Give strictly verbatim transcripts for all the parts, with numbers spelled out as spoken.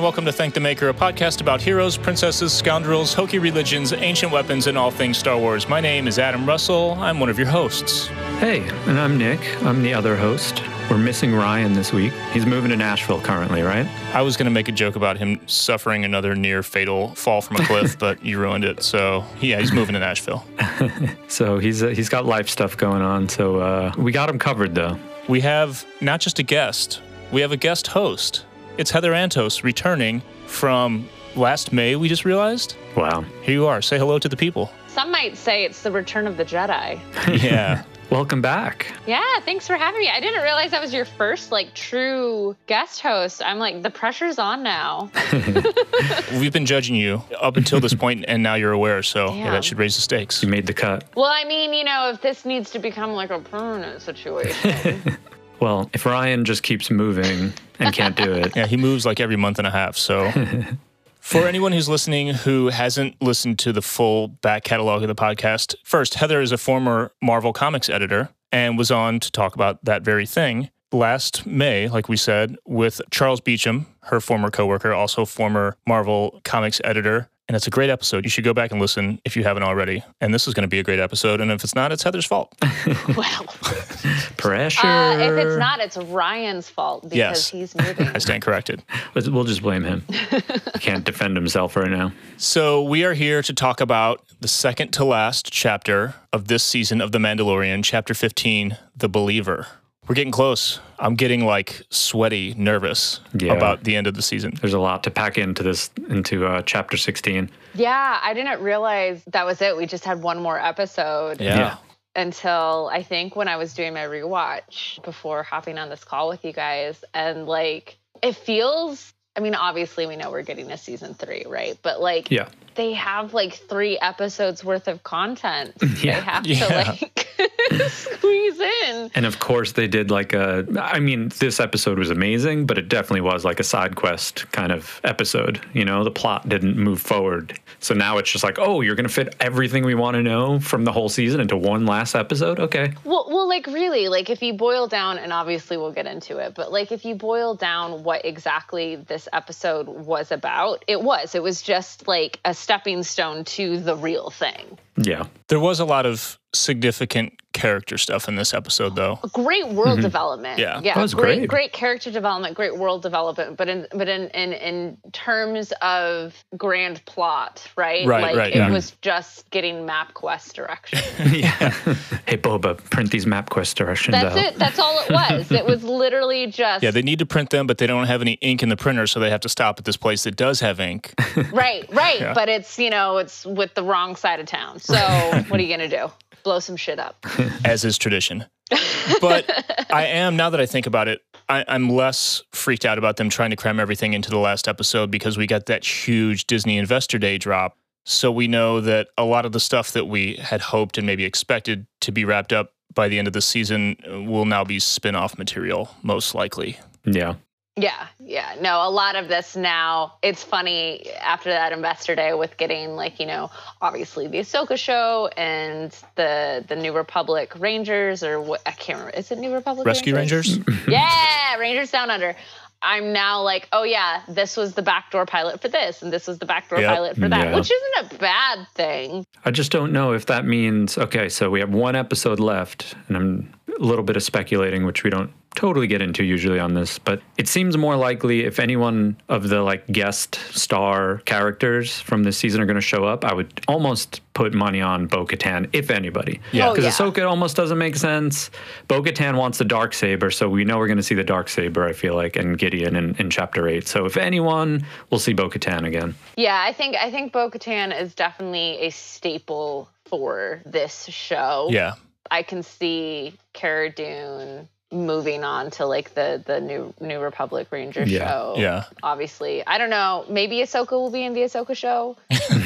welcome to Thank the Maker, a podcast about heroes, princesses, scoundrels, hokey religions, ancient weapons, and all things Star Wars. My name is Adam Russell. I'm one of your hosts. Hey, and I'm Nick. I'm the other host. We're missing Ryan this week. He's moving to Nashville currently, right? I was going to make a joke about him suffering another near fatal fall from a cliff, but you ruined it. So, yeah, he's moving to Nashville. So he's uh, he's got life stuff going on. So uh, we got him covered, though. We have not just a guest, we have a guest host. It's Heather Antos returning from last May, we just realized. Wow. Here you are. Say hello to the people. Some might say it's the return of the Jedi. Yeah. Welcome back. Yeah, thanks for having me. I didn't realize that was your first, like, true guest host. I'm like, the pressure's on now. We've been judging you up until this point, and now you're aware, so yeah, Damn. that should raise the stakes. You made the cut. Well, I mean, you know, if this needs to become, like, a permanent situation. Well, if Ryan just keeps moving and can't do it. Yeah, he moves like every month and a half, so... For anyone who's listening who hasn't listened to the full back catalog of the podcast, first, Heather is a former Marvel Comics editor and was on to talk about that very thing last May, like we said, with Charles Beecham, her former coworker, also former Marvel Comics editor. And it's a great episode. You should go back and listen if you haven't already. And this is going to be a great episode. And if it's not, it's Heather's fault. Well, Pressure. Uh, if it's not, it's Ryan's fault because Yes. he's moving. I stand corrected. Let's- We'll just blame him. He can't defend himself right now. So we are here to talk about the second to last chapter of this season of The Mandalorian, chapter fifteen, The Believer. We're getting close. I'm getting like sweaty, nervous Yeah. about the end of the season. There's a lot to pack into this, into uh, chapter sixteen. Yeah, I didn't realize that was it. We just had one more episode. Yeah. Yeah. Until I think when I was doing my rewatch before hopping on this call with you guys. And like, it feels, I mean, obviously we know we're getting a season three, right? But like, Yeah. they have like three episodes worth of content. Yeah. They have Yeah. to like squeeze in. And of course they did like a, I mean, this episode was amazing, but it definitely was like a side quest kind of episode. You know, the plot didn't move forward. So now it's just like, oh, you're going to fit everything we want to know from the whole season into one last episode? Okay. Well, well, like really, like if you boil down, and obviously we'll get into it, but like if you boil down what exactly this episode was about, it was, it was just like a stepping stone to the real thing. Yeah. There was a lot of significant character stuff in this episode, though. Great world development. Yeah. yeah, That was great, great. great character development, great world development. But in but in in, in terms of grand plot, right? Right, like right, it yeah. was just getting MapQuest direction. Yeah. Hey, Boba, print these MapQuest directions That's out. it. That's all it was. It was literally just Yeah, they need to print them, but they don't have any ink in the printer, so they have to stop at this place that does have ink. right, right. Yeah. But it's you know it's with the wrong side of town. So what are you gonna do? Blow some shit up. As is tradition. But I am, now that I think about it, I, I'm less freaked out about them trying to cram everything into the last episode because we got that huge Disney Investor Day drop. So we know that a lot of the stuff that we had hoped and maybe expected to be wrapped up by the end of the season will now be spin-off material, most likely. Yeah. Yeah, yeah. No, a lot of this now, it's funny after that Investor Day with getting like, you know, obviously the Ahsoka show and the the New Republic Rangers or what, I can't remember. Is it New Republic Rescue Rangers? Yeah, Rangers Down Under. I'm now like, oh yeah, this was the backdoor pilot for this and this was the backdoor Yep. pilot for that, Yeah. which isn't a bad thing. I just don't know if that means, okay, so we have one episode left, and I'm a little bit of speculating, which we don't totally get into usually on this, but it seems more likely if anyone of the like guest star characters from this season are going to show up, I would almost put money on Bo-Katan, if anybody. Yeah. Oh, Because yeah. Ahsoka almost doesn't make sense. Bo-Katan wants the Darksaber, so we know we're going to see the Darksaber, I feel like, and Gideon in, in chapter eight. So if anyone, we'll see Bo-Katan again. Yeah, I think I think Bo-Katan is definitely a staple for this show. Yeah. I can see Cara Dune moving on to like the the new New Republic Ranger Yeah, show. yeah. Obviously, I don't know. Maybe Ahsoka will be in the Ahsoka show.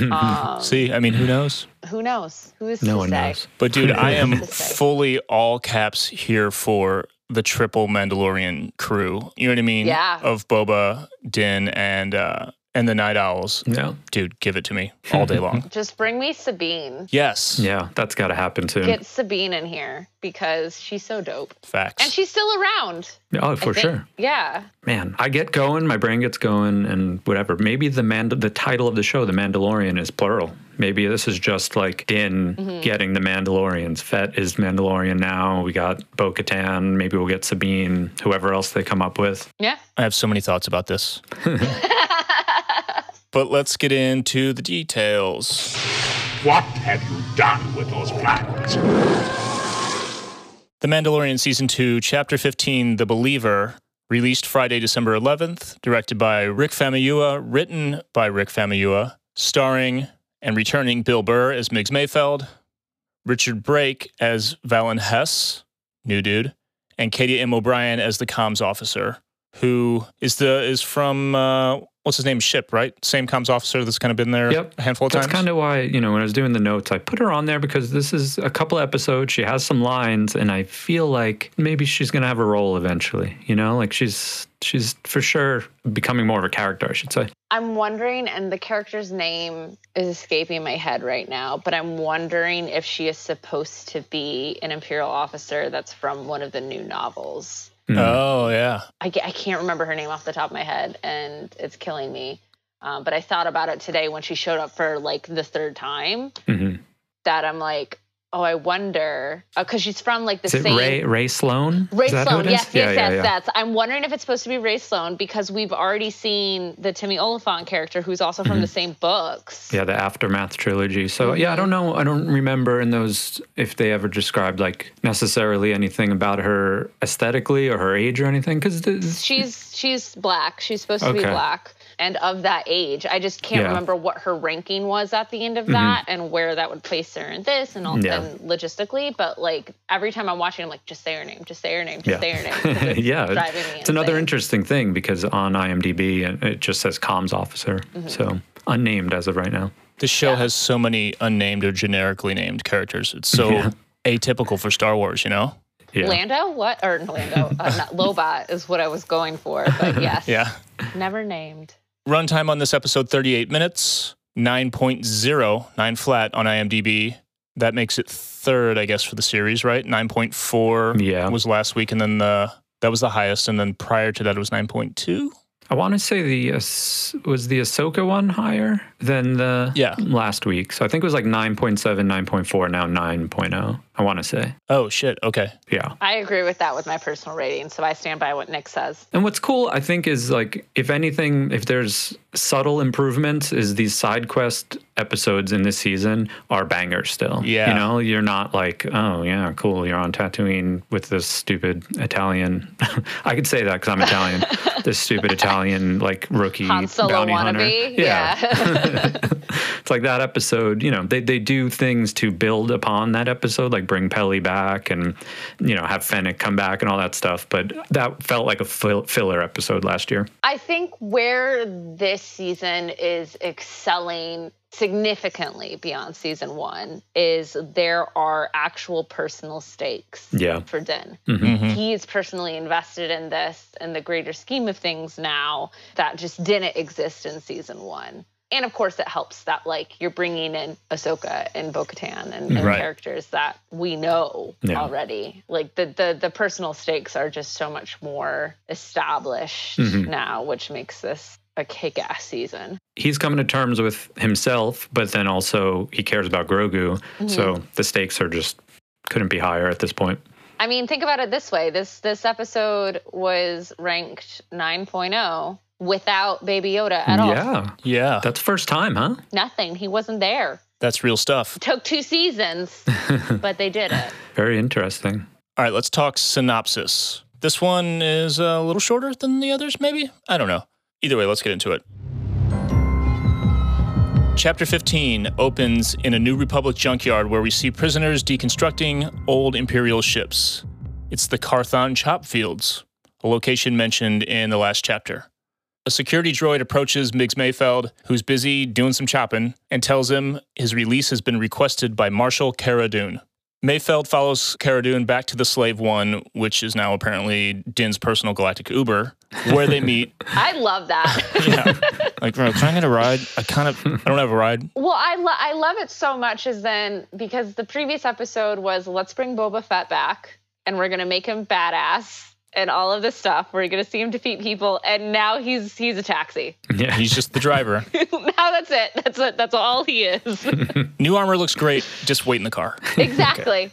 um, See, I mean, who knows? who knows? Who is No to one say? knows. But dude, I am To say. fully all caps here for the triple Mandalorian crew. You know what I mean? Yeah. Of Boba, Din, and uh, and the Night Owls. Yeah. Dude, give it to me all day long. Just bring me Sabine. Yes. Yeah, that's got to happen soon. Get Sabine in here because she's so dope. Facts. And she's still around. Oh, for sure. Yeah. Man, I get going, my brain gets going, and whatever. Maybe the Mand- the title of the show, The Mandalorian, is plural. Maybe this is just like Din mm-hmm. getting the Mandalorians. Fett is Mandalorian now. We got Bo-Katan. Maybe we'll get Sabine, whoever else they come up with. Yeah. I have so many thoughts about this. But let's get into the details. What have you done with those plans? The Mandalorian Season two, Chapter fifteen, The Believer, released Friday, December eleventh, directed by Rick Famuyiwa, written by Rick Famuyiwa, starring and returning Bill Burr as Miggs Mayfeld, Richard Brake as Valen Hess, new dude, and Katie M. O'Brien as the comms officer, who is the is from, uh, what's his name, Ship, right? Same comms officer that's kind of been there yep. a handful of that's times. That's kind of why, you know, when I was doing the notes, I put her on there because this is a couple episodes. She has some lines, and I feel like maybe she's going to have a role eventually, you know? Like she's she's for sure becoming more of a character, I should say. I'm wondering, and the character's name is escaping my head right now, but I'm wondering if she is supposed to be an Imperial officer that's from one of the new novels. Mm. Oh, yeah. I, I can't remember her name off the top of my head, and it's killing me. Um, but I thought about it today when she showed up for, like, the third time, mm-hmm. that I'm like, oh, I wonder, because uh, she's from, like, the is it same... Ray, Ray Sloan? Ray Sloan, yes, yes, yeah, yes, yeah, yeah. that's... I'm wondering if it's supposed to be Ray Sloan, because we've already seen the Timmy Oliphant character, who's also from mm-hmm. the same books. Yeah, the Aftermath trilogy. So, mm-hmm. yeah, I don't know, I don't remember in those, if they ever described, like, necessarily anything about her aesthetically or her age or anything, because... She's, she's black. She's supposed to okay. be black. And of that age, I just can't yeah. remember what her ranking was at the end of that mm-hmm. and where that would place her in this and all yeah. and logistically. But like every time I'm watching, I'm like, just say her name, just say her name, just yeah. say her name. It's yeah, driving me it's insane. Another interesting thing because on IMDb it just says comms officer, mm-hmm. so unnamed as of right now. This show yeah. has so many unnamed or generically named characters. It's so yeah. atypical for Star Wars, you know. Yeah. Lando? What? Or Lando? uh, not Lobot is what I was going for, but yes. yeah. Never named. Runtime on this episode, thirty-eight minutes, nine point oh, nine flat on IMDb. That makes it third, I guess, for the series, right? nine point four yeah. was last week, and then the that was the highest, and then prior to that it was nine point two. I want to say the uh, was the Ahsoka one higher than the yeah. last week. So I think it was like nine point seven, nine point four, now nine point oh, I want to say. Oh, shit. Okay. Yeah. I agree with that with my personal rating, so I stand by what Nick says. And what's cool, I think, is like, if anything, if there's subtle improvements, is these side quest episodes in this season are bangers still. Yeah. You know, you're not like, oh, yeah, cool, you're on Tatooine with this stupid Italian. I could say that because I'm Italian. This stupid Italian, like, rookie Han Solo bounty wannabe. hunter. Yeah. yeah. It's like that episode, you know, they, they do things to build upon that episode, like bring Pelly back and, you know, have Fennec come back and all that stuff. But that felt like a fill, filler episode last year. I think where this season is excelling significantly beyond season one is there are actual personal stakes yeah. for Din. Mm-hmm. He is personally invested in this and the greater scheme of things now that just didn't exist in season one. And of course, it helps that like you're bringing in Ahsoka and Bo-Katan and, and right. characters that we know yeah. already. Like the, the the personal stakes are just so much more established mm-hmm. now, which makes this a kick-ass season. He's coming to terms with himself, but then also he cares about Grogu. Mm-hmm. So the stakes are just couldn't be higher at this point. I mean, think about it this way. This this episode was ranked nine point oh without Baby Yoda at all. Yeah. Yeah. That's first time, huh? Nothing. He wasn't there. That's real stuff. It took two seasons, but they did it. Very interesting. All right, let's talk synopsis. This one is a little shorter than the others, maybe? I don't know. Either way, let's get into it. Chapter fifteen opens in a New Republic junkyard where we see prisoners deconstructing old Imperial ships. It's the Carthon Chop Fields, a location mentioned in the last chapter. A security droid approaches Miggs Mayfeld, who's busy doing some chopping, and tells him his release has been requested by Marshal Cara Dune. Mayfeld follows Cara Dune back to the Slave One, which is now apparently Din's personal galactic Uber, where they meet. I love that. Yeah. Like, can I get a ride? I kind of, I don't have a ride. Well, I, lo- I love it so much is then, because the previous episode was, let's bring Boba Fett back, and we're going to make him badass and all of this stuff. We're going to see him defeat people, and now he's he's a taxi. Yeah, he's just the driver. Now that's it. That's it. That's all he is. New armor looks great. Just wait in the car. Exactly.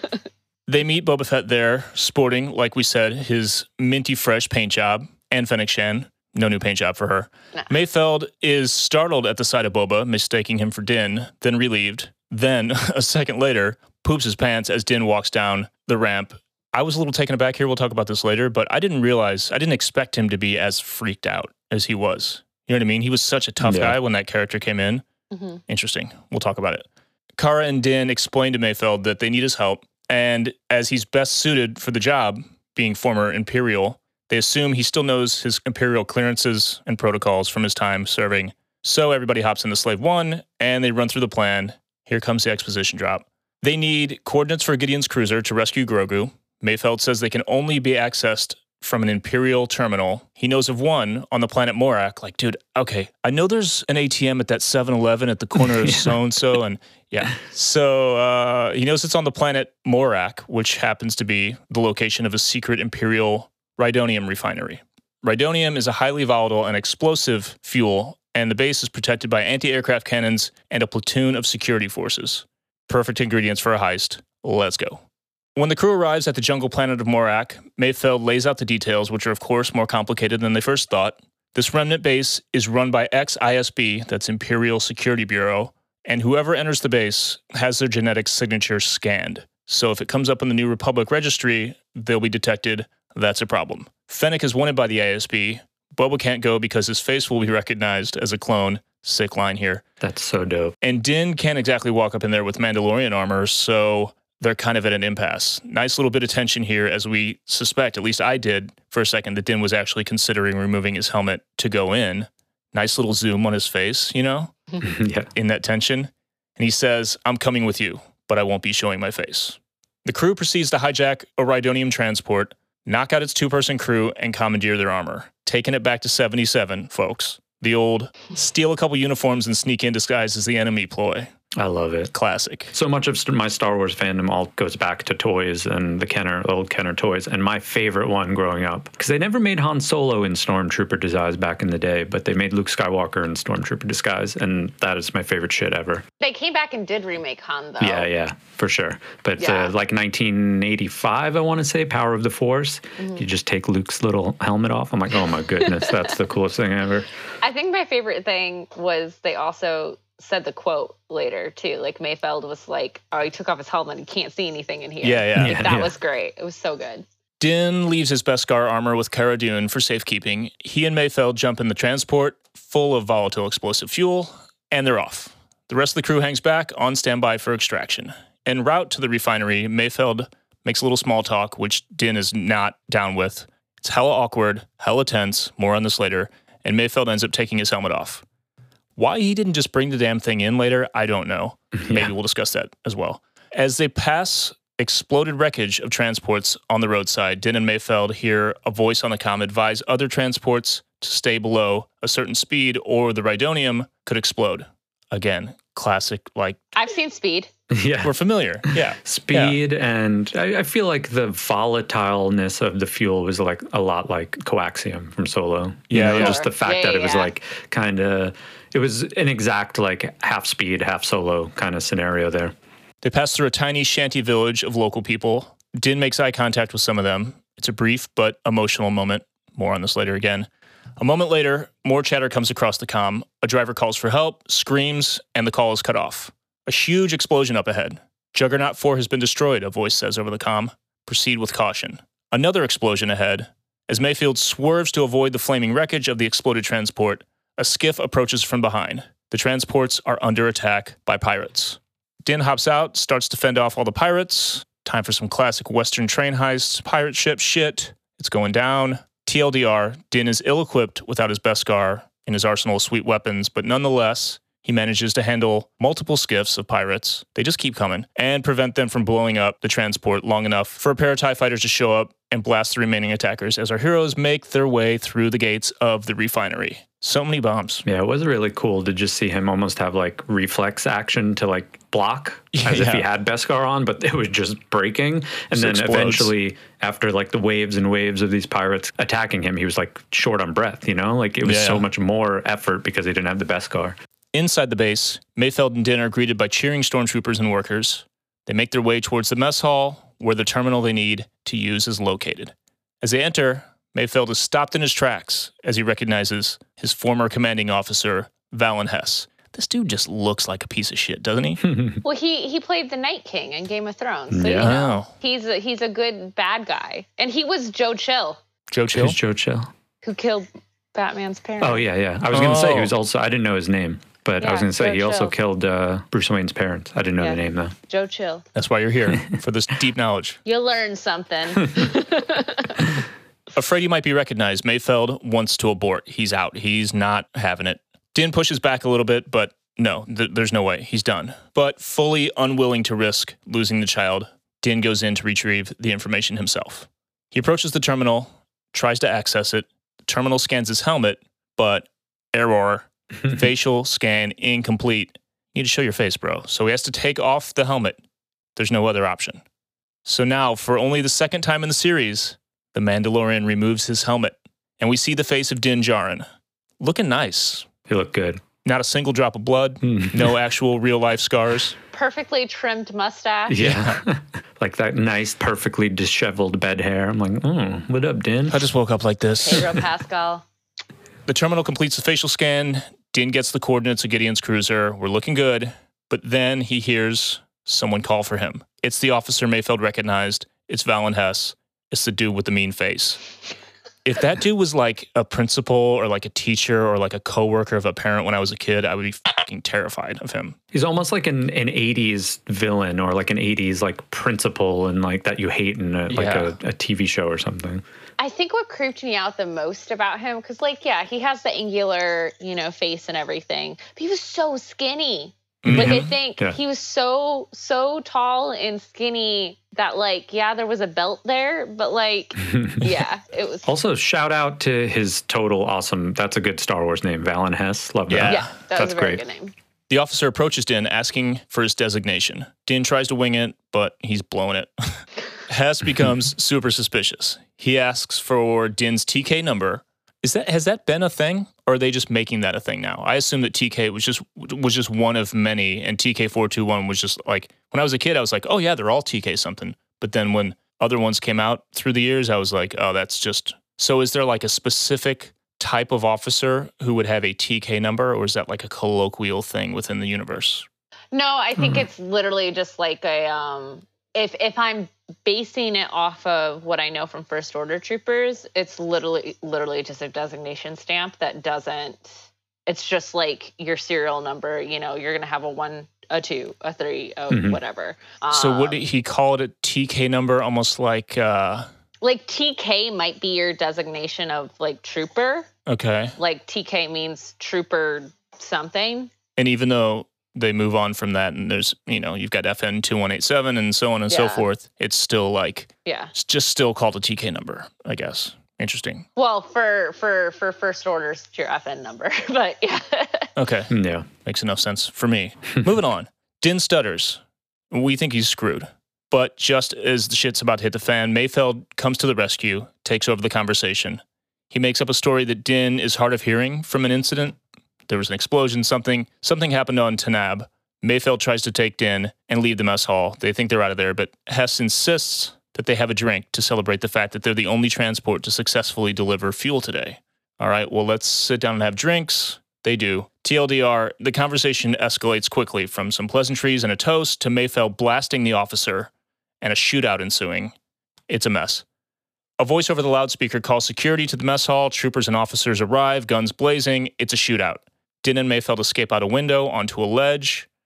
They meet Boba Fett there, sporting, like we said, his minty fresh paint job, and Fennec Shan. No new paint job for her. No. Mayfeld is startled at the sight of Boba, mistaking him for Din, then relieved. Then, a second later, poops his pants as Din walks down the ramp. I was a little taken aback here. We'll talk about this later, but I didn't realize, I didn't expect him to be as freaked out as he was. You know what I mean? He was such a tough yeah. guy when that character came in. Mm-hmm. Interesting. We'll talk about it. Cara and Din explain to Mayfeld that they need his help, and as he's best suited for the job, being former Imperial, they assume he still knows his Imperial clearances and protocols from his time serving. So everybody hops into Slave One, and they run through the plan. Here comes the exposition drop. They need coordinates for Gideon's cruiser to rescue Grogu. Mayfeld says they can only be accessed from an Imperial terminal. He knows of one on the planet Morak. Like, dude, okay, I know there's an A T M at that seven eleven at the corner of yeah. so-and-so, and yeah. So uh, he knows it's on the planet Morak, which happens to be the location of a secret Imperial Rhydonium refinery. Rhydonium is a highly volatile and explosive fuel, and the base is protected by anti-aircraft cannons and a platoon of security forces. Perfect ingredients for a heist. Let's go. When the crew arrives at the jungle planet of Morak, Mayfeld lays out the details, which are of course more complicated than they first thought. This remnant base is run by X I S B, that's Imperial Security Bureau, and whoever enters the base has their genetic signature scanned. So if it comes up in the New Republic registry, they'll be detected. That's a problem. Fennec is wanted by the I S B. Boba can't go because his face will be recognized as a clone. Sick line here. That's so dope. And Din can't exactly walk up in there with Mandalorian armor, so they're kind of at an impasse. Nice little bit of tension here as we suspect, at least I did for a second, that Din was actually considering removing his helmet to go in. Nice little zoom on his face, you know, yeah. in that tension. And he says, I'm coming with you, but I won't be showing my face. The crew proceeds to hijack a Rhydonium transport, knock out its two-person crew, and commandeer their armor. Taking it back to seventy-seven, folks. The old steal a couple uniforms and sneak in disguised as the enemy ploy. I love it. Classic. So much of my Star Wars fandom all goes back to toys and the Kenner, the old Kenner toys. And my favorite one growing up, because they never made Han Solo in Stormtrooper disguise back in the day, but they made Luke Skywalker in Stormtrooper disguise. And that is my favorite shit ever. They came back and did remake Han, though. Yeah, yeah, for sure. But Yeah. uh, like nineteen eighty-five, I want to say, Power of the Force. You just take Luke's little helmet off. I'm like, oh my goodness, that's the coolest thing ever. I think my favorite thing was they also said the quote later too. Like Mayfeld was like, "Oh, he took off his helmet. He can't see anything in here." Yeah, yeah. Like, Yeah, that yeah. was great. It was so good. Din leaves his Beskar armor with Cara Dune for safekeeping. He and Mayfeld jump in the transport, full of volatile explosive fuel, and they're off. The rest of the crew hangs back, on standby for extraction. En route to the refinery, Mayfeld makes a little small talk, which Din is not down with. It's hella awkward, hella tense, more on this later, and Mayfeld ends up taking his helmet off. Why he didn't just bring the damn thing in later, I don't know. Maybe Yeah. we'll discuss that as well. As they pass exploded wreckage of transports on the roadside, Din and Mayfeld hear a voice on the comm advise other transports to stay below a certain speed or the Rhydonium could explode. Again, classic, like, I've seen Speed. Yeah. we're familiar. Yeah. Speed, and I, I feel like the volatileness of the fuel was like a lot like coaxium from Solo. You Yeah, know, yeah. just the fact Yeah, that it was yeah. like kind of, it was an exact like half speed, half Solo kind of scenario there. They pass through a tiny shanty village of local people. Din makes eye contact with some of them. It's a brief but emotional moment. More on this later again. A moment later, more chatter comes across the comm. A driver calls for help, screams, and the call is cut off. A huge explosion up ahead. Juggernaut four has been destroyed, a voice says over the comm. Proceed with caution. Another explosion ahead. As Mayfield swerves to avoid the flaming wreckage of the exploded transport, a skiff approaches from behind. The transports are under attack by pirates. Din hops out, starts to fend off all the pirates. Time for some classic Western train heists, pirate ship shit. It's going down. T L D R, Din is ill-equipped without his Beskar in his arsenal of sweet weapons, but nonetheless, He manages to handle multiple skiffs of pirates, they just keep coming, and prevent them from blowing up the transport long enough for a pair of TIE fighters to show up and blast the remaining attackers as our heroes make their way through the gates of the refinery. So many bombs. Yeah, it was really cool to just see him almost have like reflex action to like block as Yeah. if he had Beskar on, but it was just breaking. And Just then explodes. eventually, after like the waves and waves of these pirates attacking him, he was like short on breath, you know? Like it was Yeah. so much more effort because he didn't have the Beskar. Inside the base, Mayfeld and Din are greeted by cheering stormtroopers and workers. They make their way towards the mess hall, where the terminal they need to use is located. As they enter, Mayfeld is stopped in his tracks as he recognizes his former commanding officer, Valen Hess. This dude just looks like a piece of shit, doesn't he? Well, he he played the Night King in Game of Thrones, so Yeah. you know, Oh. he's a, he's a good bad guy, and he was Joe Chill, Joe Chill? Who's Joe Chill? who killed Batman's parents. Oh, yeah, yeah. I was going to say he Oh. was also, I didn't know his name, but I was Yeah, going to say Joe he also Chill. killed uh, Bruce Wayne's parents. I didn't know Yeah. the name though. Joe Chill. That's why you're here, for this deep knowledge. You learn something. Afraid he might be recognized, Mayfeld wants to abort. He's out. He's not having it. Din pushes back a little bit, but no, th- there's no way. He's done. But fully unwilling to risk losing the child, Din goes in to retrieve the information himself. He approaches the terminal, tries to access it. The terminal scans his helmet, but error, facial scan incomplete. You need to show your face, bro. So he has to take off the helmet. There's no other option. So now, for only the second time in the series, the Mandalorian removes his helmet, and we see the face of Din Djarin. Looking nice. He looked good. Not a single drop of blood, no actual real-life scars. Perfectly trimmed mustache. Yeah. Like that nice, perfectly disheveled bed hair. I'm like, oh, what up, Din? I just woke up like this. Pedro Pascal. The terminal completes the facial scan. Din gets the coordinates of Gideon's cruiser. We're looking good. But then he hears someone call for him. It's the officer Mayfeld recognized. It's Valen Hess. It's the dude with the mean face. If that dude was like a principal or like a teacher or like a coworker of a parent when I was a kid, I would be fucking terrified of him. He's almost like an, an eighties villain or like an eighties like principal and like that you hate in a, like Yeah. a, a T V show or something. I think what creeped me out the most about him, because like, yeah, he has the angular, you know, face and everything, but he was so skinny. Like I think Yeah. he was so so tall and skinny that like, yeah, there was a belt there, but like, yeah, it was. Also, shout out to his total awesome, that's a good Star Wars name, Valen Hess. Love that. Yeah. Yeah, that That's was a very great. good name. The officer approaches Din asking for his designation. Din tries to wing it, but he's blowing it. Hess becomes super suspicious. He asks for Din's T K number. Is that has that been a thing, or are they just making that a thing now? I assume that T K was just was just one of many, and T K four two one was just like when I was a kid, I was like, oh yeah, they're all T K something. But then when other ones came out through the years, I was like, oh, that's just. So is there like a specific type of officer who would have a T K number, or is that like a colloquial thing within the universe? No, I think it's literally just like a um if if I'm basing it off of what I know from First Order troopers, it's literally literally just a designation stamp that doesn't it's just like your serial number, you know, you're going to have a one, a two, a three, a Mhm. whatever. So would Um, he call it a T K number, almost like uh like T K might be your designation of like trooper. okay. Like T K means trooper something. And even though they move on from that, and there's you know you've got F N two one eight seven and so on and so Yeah. forth, it's still like Yeah. it's just still called a T K number, I guess. Interesting. Well, for for for first orders, it's your F N number, but yeah. Okay, Yeah. makes enough sense for me. Moving on. Din stutters. We think he's screwed. But just as the shit's about to hit the fan, Mayfeld comes to the rescue, takes over the conversation. He makes up a story that Din is hard of hearing from an incident. There was an explosion, something something happened on Tanab. Mayfeld tries to take Din and leave the mess hall. They think they're out of there, but Hess insists that they have a drink to celebrate the fact that they're the only transport to successfully deliver fuel today. All right, well, let's sit down and have drinks. They do. T L D R, the conversation escalates quickly from some pleasantries and a toast to Mayfeld blasting the officer and a shootout ensuing. It's a mess. A voice over the loudspeaker calls security to the mess hall. Troopers and officers arrive, guns blazing. It's a shootout. Din and Mayfeld escape out a window onto a ledge.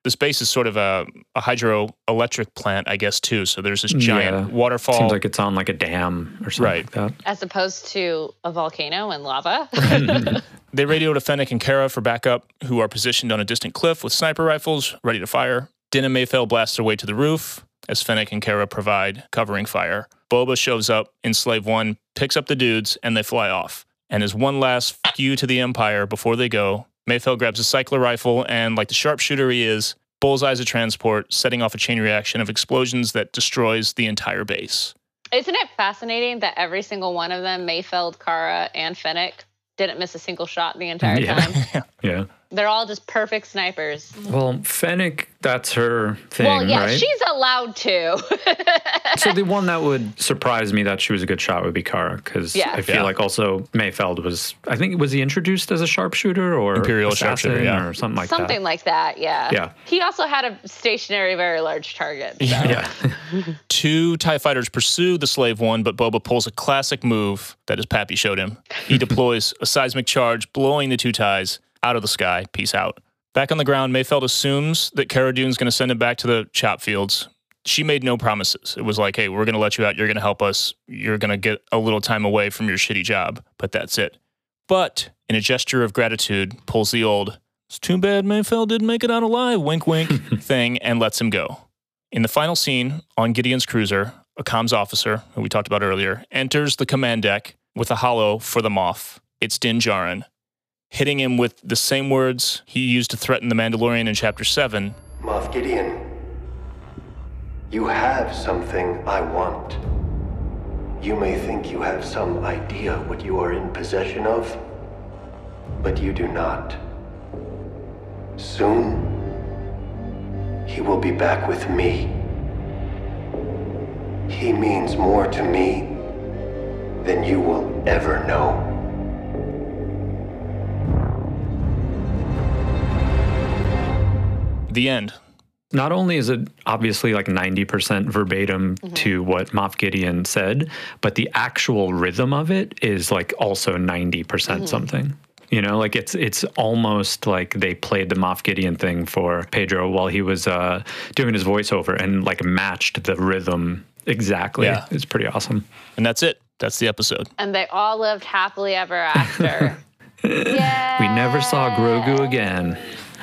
this base is sort of a, a hydroelectric plant, I guess, too. So there's this giant Yeah. waterfall. Seems like it's on like a dam or something Right. like that. As opposed to a volcano and lava. They radio to Fennec and Kara for backup, who are positioned on a distant cliff with sniper rifles, ready to fire. Din and Mayfeld blast their way to the roof as Fennec and Kara provide covering fire. Boba shows up in Slave One, picks up the dudes, and they fly off. And as one last fuck you to the Empire before they go, Mayfeld grabs a cycler rifle and, like the sharpshooter he is, bullseyes a transport, setting off a chain reaction of explosions that destroys the entire base. Isn't it fascinating that every single one of them, Mayfeld, Kara, and Fennec, didn't miss a single shot the entire Yeah. time? Yeah. They're all just perfect snipers. Well, Fennec, that's her thing, Well, yeah, right? she's allowed to. So the one that would surprise me that she was a good shot would be Kara, because Yeah. I feel Yeah. like also Mayfeld was, I think, was he introduced as a sharpshooter or Imperial assassin sharpshooter, yeah. or something like Something that? like that, yeah. Yeah. He also had a stationary, very large target. So. Yeah. Two TIE fighters pursue the Slave One, but Boba pulls a classic move that his pappy showed him. He deploys a seismic charge, blowing the two TIEs out of the sky. Peace out. Back on the ground, Mayfeld assumes that Cara Dune's going to send him back to the chop fields. She made no promises. It was like, hey, we're going to let you out. You're going to help us. You're going to get a little time away from your shitty job, but that's it. But in a gesture of gratitude, pulls the old, it's too bad Mayfeld didn't make it out alive, wink, wink, thing, and lets him go. In the final scene, on Gideon's cruiser, a comms officer, who we talked about earlier, enters the command deck with a hollow for the Moff. It's Din Djarin, hitting him with the same words he used to threaten the Mandalorian in Chapter seven. Moff Gideon, you have something I want. You may think you have some idea what you are in possession of, but you do not. Soon, he will be back with me. He means more to me than you will ever know. The end. Not only is it obviously like ninety percent verbatim Mm-hmm. to what Moff Gideon said, but the actual rhythm of it is like also ninety percent Mm-hmm. something. You know, like it's it's almost like they played the Moff Gideon thing for Pedro while he was uh, doing his voiceover and like matched the rhythm exactly. Yeah. It's pretty awesome. And that's it. That's the episode. And they all lived happily ever after. Yeah. We never saw Grogu again.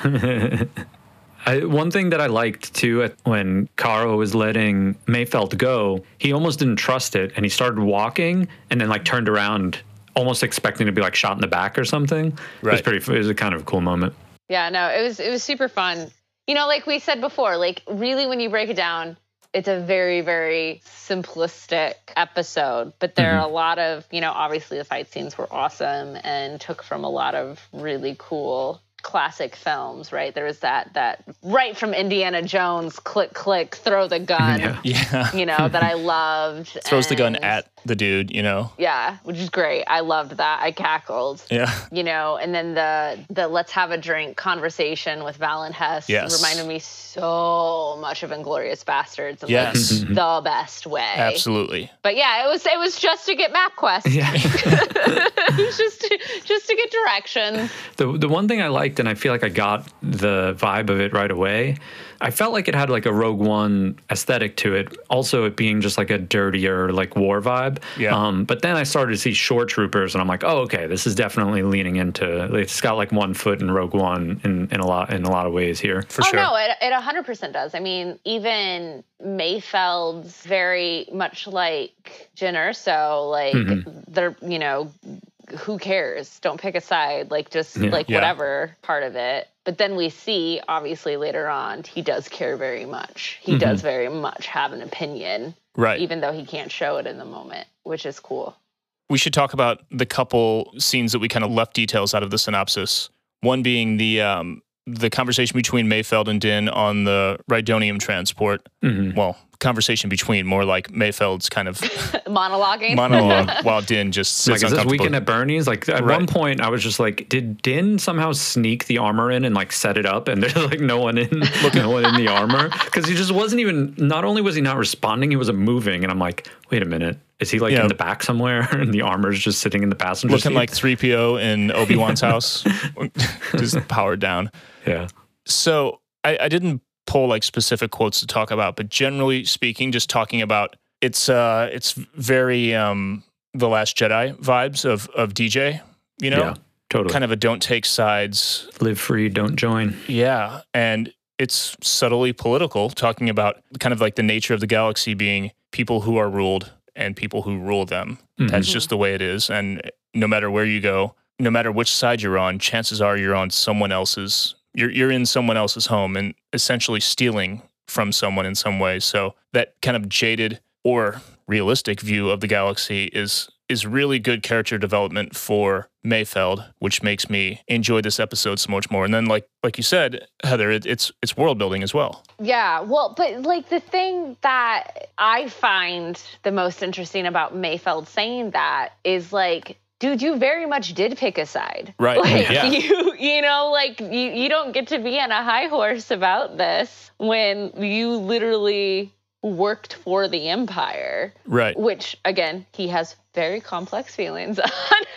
I, one thing that I liked too, at, when Kara was letting Mayfeld go, he almost didn't trust it, and he started walking, and then like turned around, almost expecting to be like shot in the back or something. It was Right. pretty. It was a kind of a cool moment. Yeah, no, it was it was super fun. You know, like we said before, like really when you break it down, it's a very, very simplistic episode. But there are a lot of, you know, obviously the fight scenes were awesome and took from a lot of really cool classic films, right? There was that that right from Indiana Jones, click, click, throw the gun, Yeah. Yeah. you know, that I loved. Throws the gun And- at the dude, you know? Yeah, which is great. I loved that. I cackled. Yeah. You know, and then the the let's have a drink conversation with Val and Hess Yes. reminded me so much of Inglourious Bastards in Yes. like the best way. Absolutely. But yeah, it was it was just to get MapQuest. Yeah. It was just to, just to get directions. The the one thing I liked, and I feel like I got the vibe of it right away, I felt like it had like a Rogue One aesthetic to it. Also, it being just like a dirtier like war vibe. Yeah. Um, but then I started to see Shore Troopers, and I'm like, oh, okay, this is definitely leaning into. It's got like one foot in Rogue One in, in a lot in a lot of ways here. For oh sure. no, it it one hundred percent does. I mean, even Mayfeld's very much like Jyn Erso, like they're, you know, who cares? Don't pick a side. Like just Yeah. like Yeah. whatever part of it. But then we see, obviously later on, he does care very much. He does very much have an opinion, Right. even though he can't show it in the moment, which is cool. We should talk about the couple scenes that we kind of left details out of the synopsis. One being the um, the conversation between Mayfeld and Din on the Rhydonium transport. Mhm. Well, conversation between, more like Mayfeld's kind of Monologuing. monologue while Din just sits Like, is this uncomfortably. Weekend at Bernie's? Like, at Right. one point, I was just like, did Din somehow sneak the armor in and like set it up, and there's like no one in, no one in the armor? Because he just wasn't even. Not only was he not responding, he wasn't moving, and I'm like, wait a minute, is he like Yeah. in the back somewhere, and the armor's just sitting in the passenger Looking seat? like three P O in Obi-Wan's house, just powered down. yeah, So I, I didn't pull like specific quotes to talk about, but generally speaking, just talking about it's uh it's very um The Last Jedi vibes of of D J, you know? Yeah, totally. Kind of a don't take sides. Live free, don't join. Yeah. And it's subtly political, talking about kind of like the nature of the galaxy being people who are ruled and people who rule them. Mm-hmm. That's just the way it is. And no matter where you go, no matter which side you're on, chances are you're on someone else's, you're you're in someone else's home and essentially stealing from someone in some way. So that kind of jaded or realistic view of the galaxy is is really good character development for Mayfeld, which makes me enjoy this episode so much more. And then, like like you said, Heather, it, it's it's world building as well. Yeah, well, but like the thing that I find the most interesting about Mayfeld saying that is like, dude, you very much did pick a side. Right. Like Yeah. you, you know, like you, you don't get to be on a high horse about this when you literally worked for the Empire. Right. Which, again, he has very complex feelings on.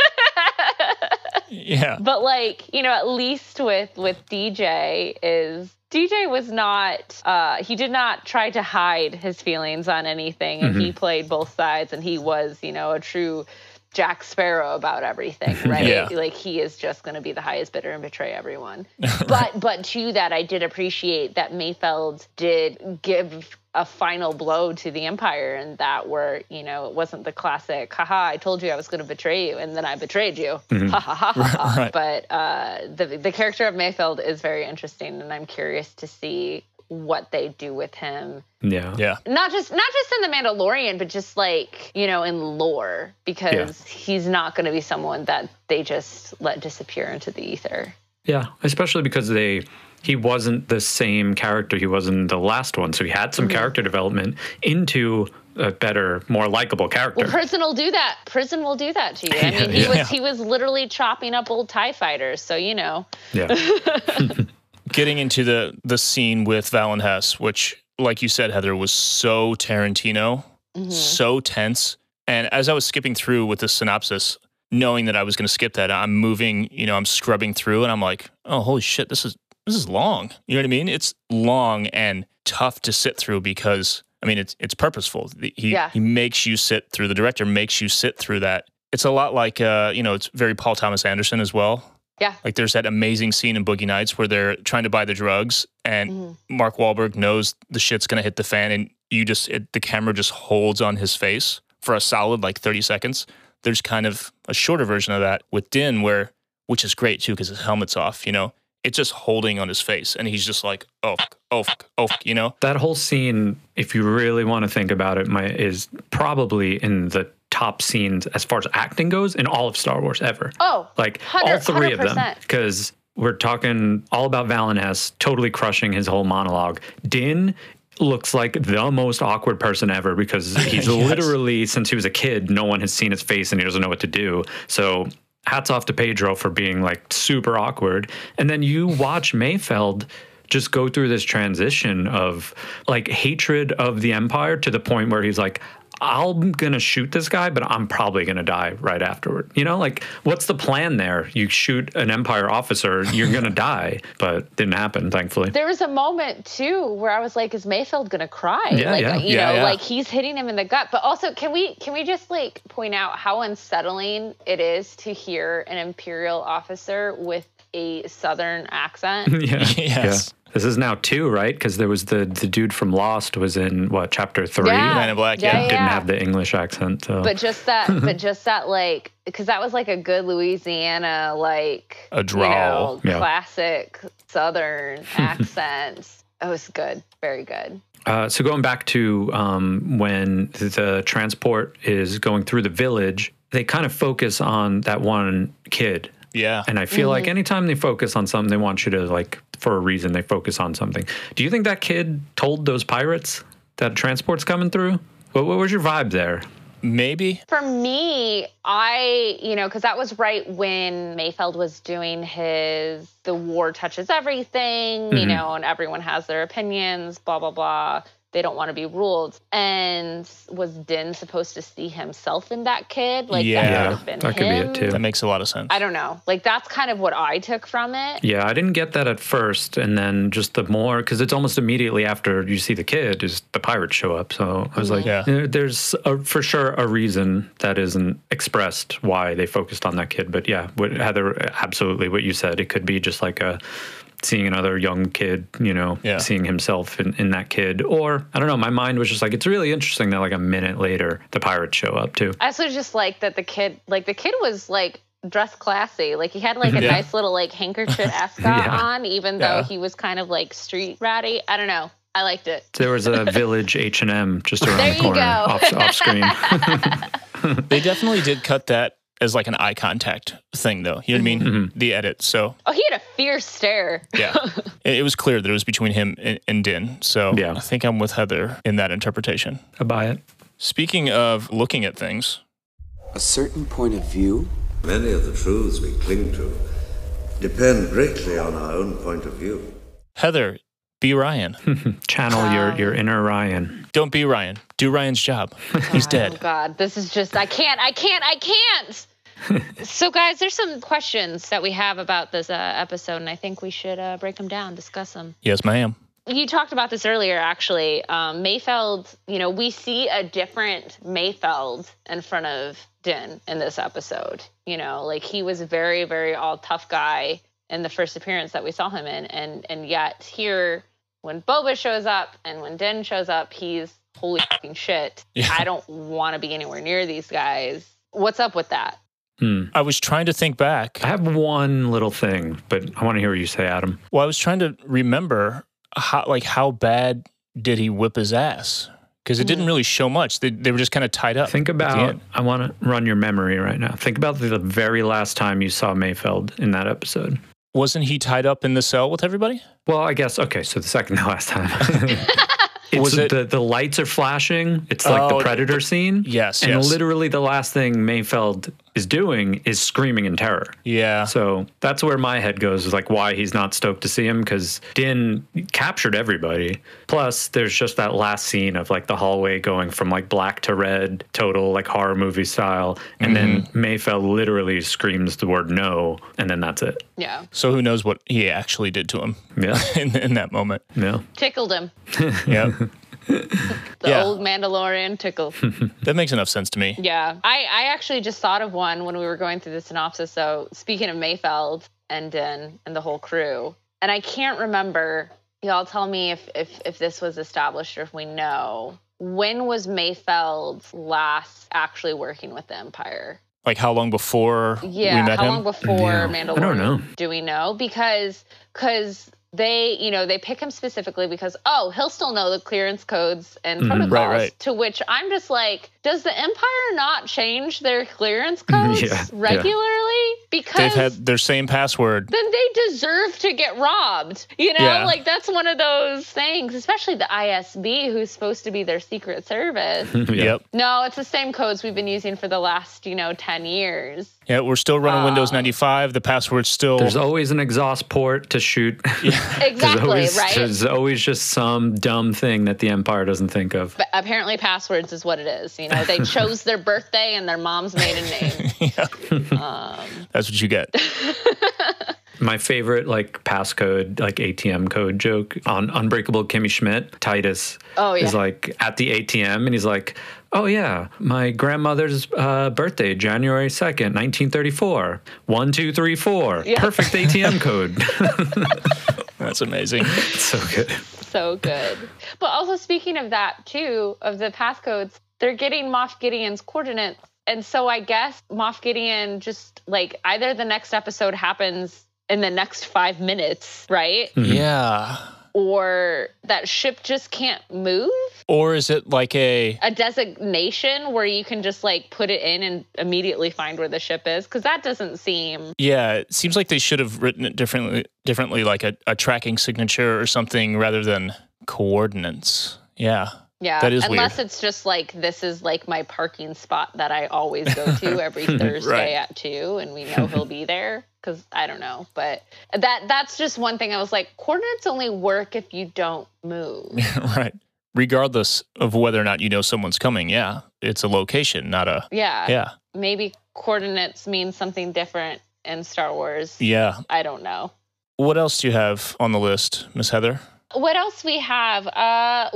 Yeah. But like, you know, at least with with D J is D J was not uh he did not try to hide his feelings on anything, and Mm-hmm. he played both sides, and he was, you know, a true Jack Sparrow about everything, right? Yeah. Like he is just going to be the highest bidder and betray everyone. But but to that, I did appreciate that Mayfeld did give a final blow to the Empire, and that were, you know, it wasn't the classic, haha, I told you I was going to betray you, and then I betrayed you. Mm-hmm. Ha ha ha ha. Right. But uh, the the character of Mayfeld is very interesting, and I'm curious to see what they do with him. Yeah. Yeah. Not just not just in The Mandalorian, but just like, you know, in lore, because he's not going to be someone that they just let disappear into the ether. Yeah, especially because they he wasn't the same character he was in the last one, so he had some character development into a better, more likable character. Well, Prison will do that. Prison will do that to you. I mean, he Yeah. was he was literally chopping up old TIE fighters, so you know. Yeah. Getting into the the scene with Valen Hess, which, like you said, Heather, was so Tarantino, so tense. And as I was skipping through with the synopsis, knowing that I was going to skip that, I'm moving, you know, I'm scrubbing through, and I'm like, oh, holy shit, this is this is long. You know what I mean? It's long and tough to sit through because, I mean, it's it's purposeful. He Yeah. he makes you sit through. The director makes you sit through that. It's a lot like, uh, you know, it's very Paul Thomas Anderson as well. Yeah. Like there's that amazing scene in Boogie Nights where they're trying to buy the drugs, and Mark Wahlberg knows the shit's gonna hit the fan, and you just it, the camera just holds on his face for a solid like thirty seconds. There's kind of a shorter version of that with Din, where which is great too because his helmet's off. You know, it's just holding on his face, and he's just like, oh, fuck, oh, fuck, oh, fuck, you know. That whole scene, if you really want to think about it, my, is probably in the top scenes as far as acting goes in all of Star Wars ever. Oh, Like one hundred all three of them. one hundred percent. Because we're talking all about Valen Hess totally crushing his whole monologue. Din looks like the most awkward person ever because he's Yes. literally, since he was a kid, no one has seen his face and he doesn't know what to do. So hats off to Pedro for being like super awkward. And then you watch Mayfeld just go through this transition of like hatred of the Empire to the point where he's like, I'm going to shoot this guy, but I'm probably going to die right afterward. You know, like what's the plan there? You shoot an Empire officer, you're going to die, but didn't happen, thankfully. There was a moment too where I was like, is Mayfeld gonna cry? Yeah, like yeah. you Yeah, know, yeah. like he's hitting him in the gut. But also, can we can we just like point out how unsettling it is to hear an Imperial officer with a Southern accent? Yeah. Yes. Yeah. This is now two, right? Because there was the the dude from Lost was in what, chapter three? Yeah. Man in Black, Yeah, yeah. yeah. Didn't have the English accent. So. But just that, but just that, like, because that was like a good Louisiana, like, A drawl. you know, Yeah. classic Southern accent. It was good, very good. Uh, so going back to um, when the, the transport is going through the village, they kind of focus on that one kid. Yeah. And I feel like anytime they focus on something, they want you to, like, for a reason, they focus on something. Do you think that kid told those pirates that a transport's coming through? What, what was your vibe there? Maybe. For me, I, you know, because that was right when Mayfeld was doing his The War Touches Everything, you know, and everyone has their opinions, blah, blah, blah. they don't want to be ruled. And was Din supposed to see himself in that kid? Like Yeah. that Yeah, could have been that could him. be it too. That makes a lot of sense. I don't know. Like that's kind of what I took from it. Yeah, I didn't get that at first, and then just the more, because it's almost immediately after you see the kid, is the pirates show up. So I was like, Yeah. there- there's a, for sure a reason that isn't expressed why they focused on that kid. But yeah, what, Heather, absolutely what you said. It could be just like a seeing another young kid, you know, Yeah. seeing himself in, in that kid. Or I don't know, my mind was just like, it's really interesting that like a minute later the pirates show up too. I also just like that the kid, like the kid was like dressed classy. Like he had like a Yeah. nice little like handkerchief ascot Yeah. on, even though Yeah. he was kind of like street ratty. I don't know. I liked it. There was a village H and M just around There the you corner go. off, off screen. They definitely did cut that as like an eye contact thing, though. You know what I mean? Mm-hmm. The edit. So Oh, he had a fierce stare. yeah, it, it was clear that it was between him and, and Din. So Yeah. I think I'm with Heather in that interpretation. I buy it. Speaking of looking at things, A certain point of view? Many of the truths we cling to depend greatly on our own point of view. Heather, be Ryan. Channel your, your inner Ryan. Don't be Ryan. Do Ryan's job. He's Oh dead. God, this is just I can't, I can't, I can't. So guys, there's some questions that we have about this uh, episode, and I think we should uh, break them down, discuss them. Yes, ma'am. You talked about this earlier, actually. Um, Mayfeld, you know, we see a different Mayfeld in front of Din in this episode. You know, like he was a very, very all tough guy in the first appearance that we saw him in, and and yet here, when Boba shows up and when Din shows up, he's holy fucking shit. Yeah. I don't want to be anywhere near these guys. What's up with that? Hmm. I was trying to think back. I have one little thing, but I want to hear what you say, Adam. Well, I was trying to remember how, like, how bad did he whip his ass? Because it didn't really show much. They, they were just kind of tied up. Think at the about, end. I want to run your memory right now. Think about the very last time you saw Mayfeld in that episode. Wasn't he tied up in the cell with everybody? Well, I guess, okay, so the second to last time. It's Was it- the, the lights are flashing. It's like Oh, the Predator scene. Yes, And yes. literally the last thing Mayfeld is doing is screaming in terror. Yeah. So that's where my head goes, is like why he's not stoked to see him, because Din captured everybody. Plus, there's just that last scene of like the hallway going from like black to red, total like horror movie style. And then Mayfeld literally screams the word no, and then that's it. Yeah, So who knows what he actually did to him Yeah. in, in that moment. Yeah. tickled him. Yeah. The Yeah. old Mandalorian tickled. That makes enough sense to me. Yeah, I, I actually just thought of one when we were going through the synopsis. So speaking of Mayfeld and Din and the whole crew, and I can't remember, y'all tell me if, if, if this was established or if we know, when was Mayfeld last actually working with the Empire? Like how long before Yeah, we met how him? long before Yeah, Mandalorian? I don't know. Do we know? Because because they, you know, they pick him specifically because, oh, he'll still know the clearance codes and protocols. Right, right. To which I'm just like, does the Empire not change their clearance codes Yeah, yeah. regularly? Because They've had their same password. then they deserve to get robbed. You know, Yeah. like that's one of those things, especially the I S B, who's supposed to be their secret service. Yep. No, it's the same codes we've been using for the last, you know, ten years. Yeah, we're still running Uh, Windows ninety-five. The password's still. There's always an exhaust port to shoot. there's Exactly, always, right? There's always just some dumb thing that the Empire doesn't think of. But apparently passwords is what it is. You know, they chose their birthday and their mom's maiden name. That's what you get. My favorite like passcode, like A T M code joke on Unbreakable Kimmy Schmidt, Titus Oh, yeah. is like at the A T M and he's like, oh yeah, my grandmother's uh, birthday, January second, nineteen thirty-four. One, two, three, four. Yeah. Perfect A T M code. That's amazing. So good. So good. But also speaking of that too, of the passcodes, they're getting Moff Gideon's coordinates. And so I guess Moff Gideon just like either the next episode happens in the next five minutes, right? Yeah. Or that ship just can't move. Or is it like a. A designation where you can just like put it in and immediately find where the ship is. Because that doesn't seem Yeah, it seems like they should have written it differently, differently like a, a tracking signature or something rather than coordinates. Yeah. Yeah, That is unless weird. it's just like this is like my parking spot that I always go to every Thursday Right. at two, and we know he'll be there. Because I don't know, but that that's just one thing. I was like, coordinates only work if you don't move. Right. regardless of whether or not you know someone's coming, yeah, it's a location, not a... Yeah. Yeah. Maybe coordinates mean something different in Star Wars. Yeah. I don't know. What else do you have on the list, Miss Heather? What else we have? Uh,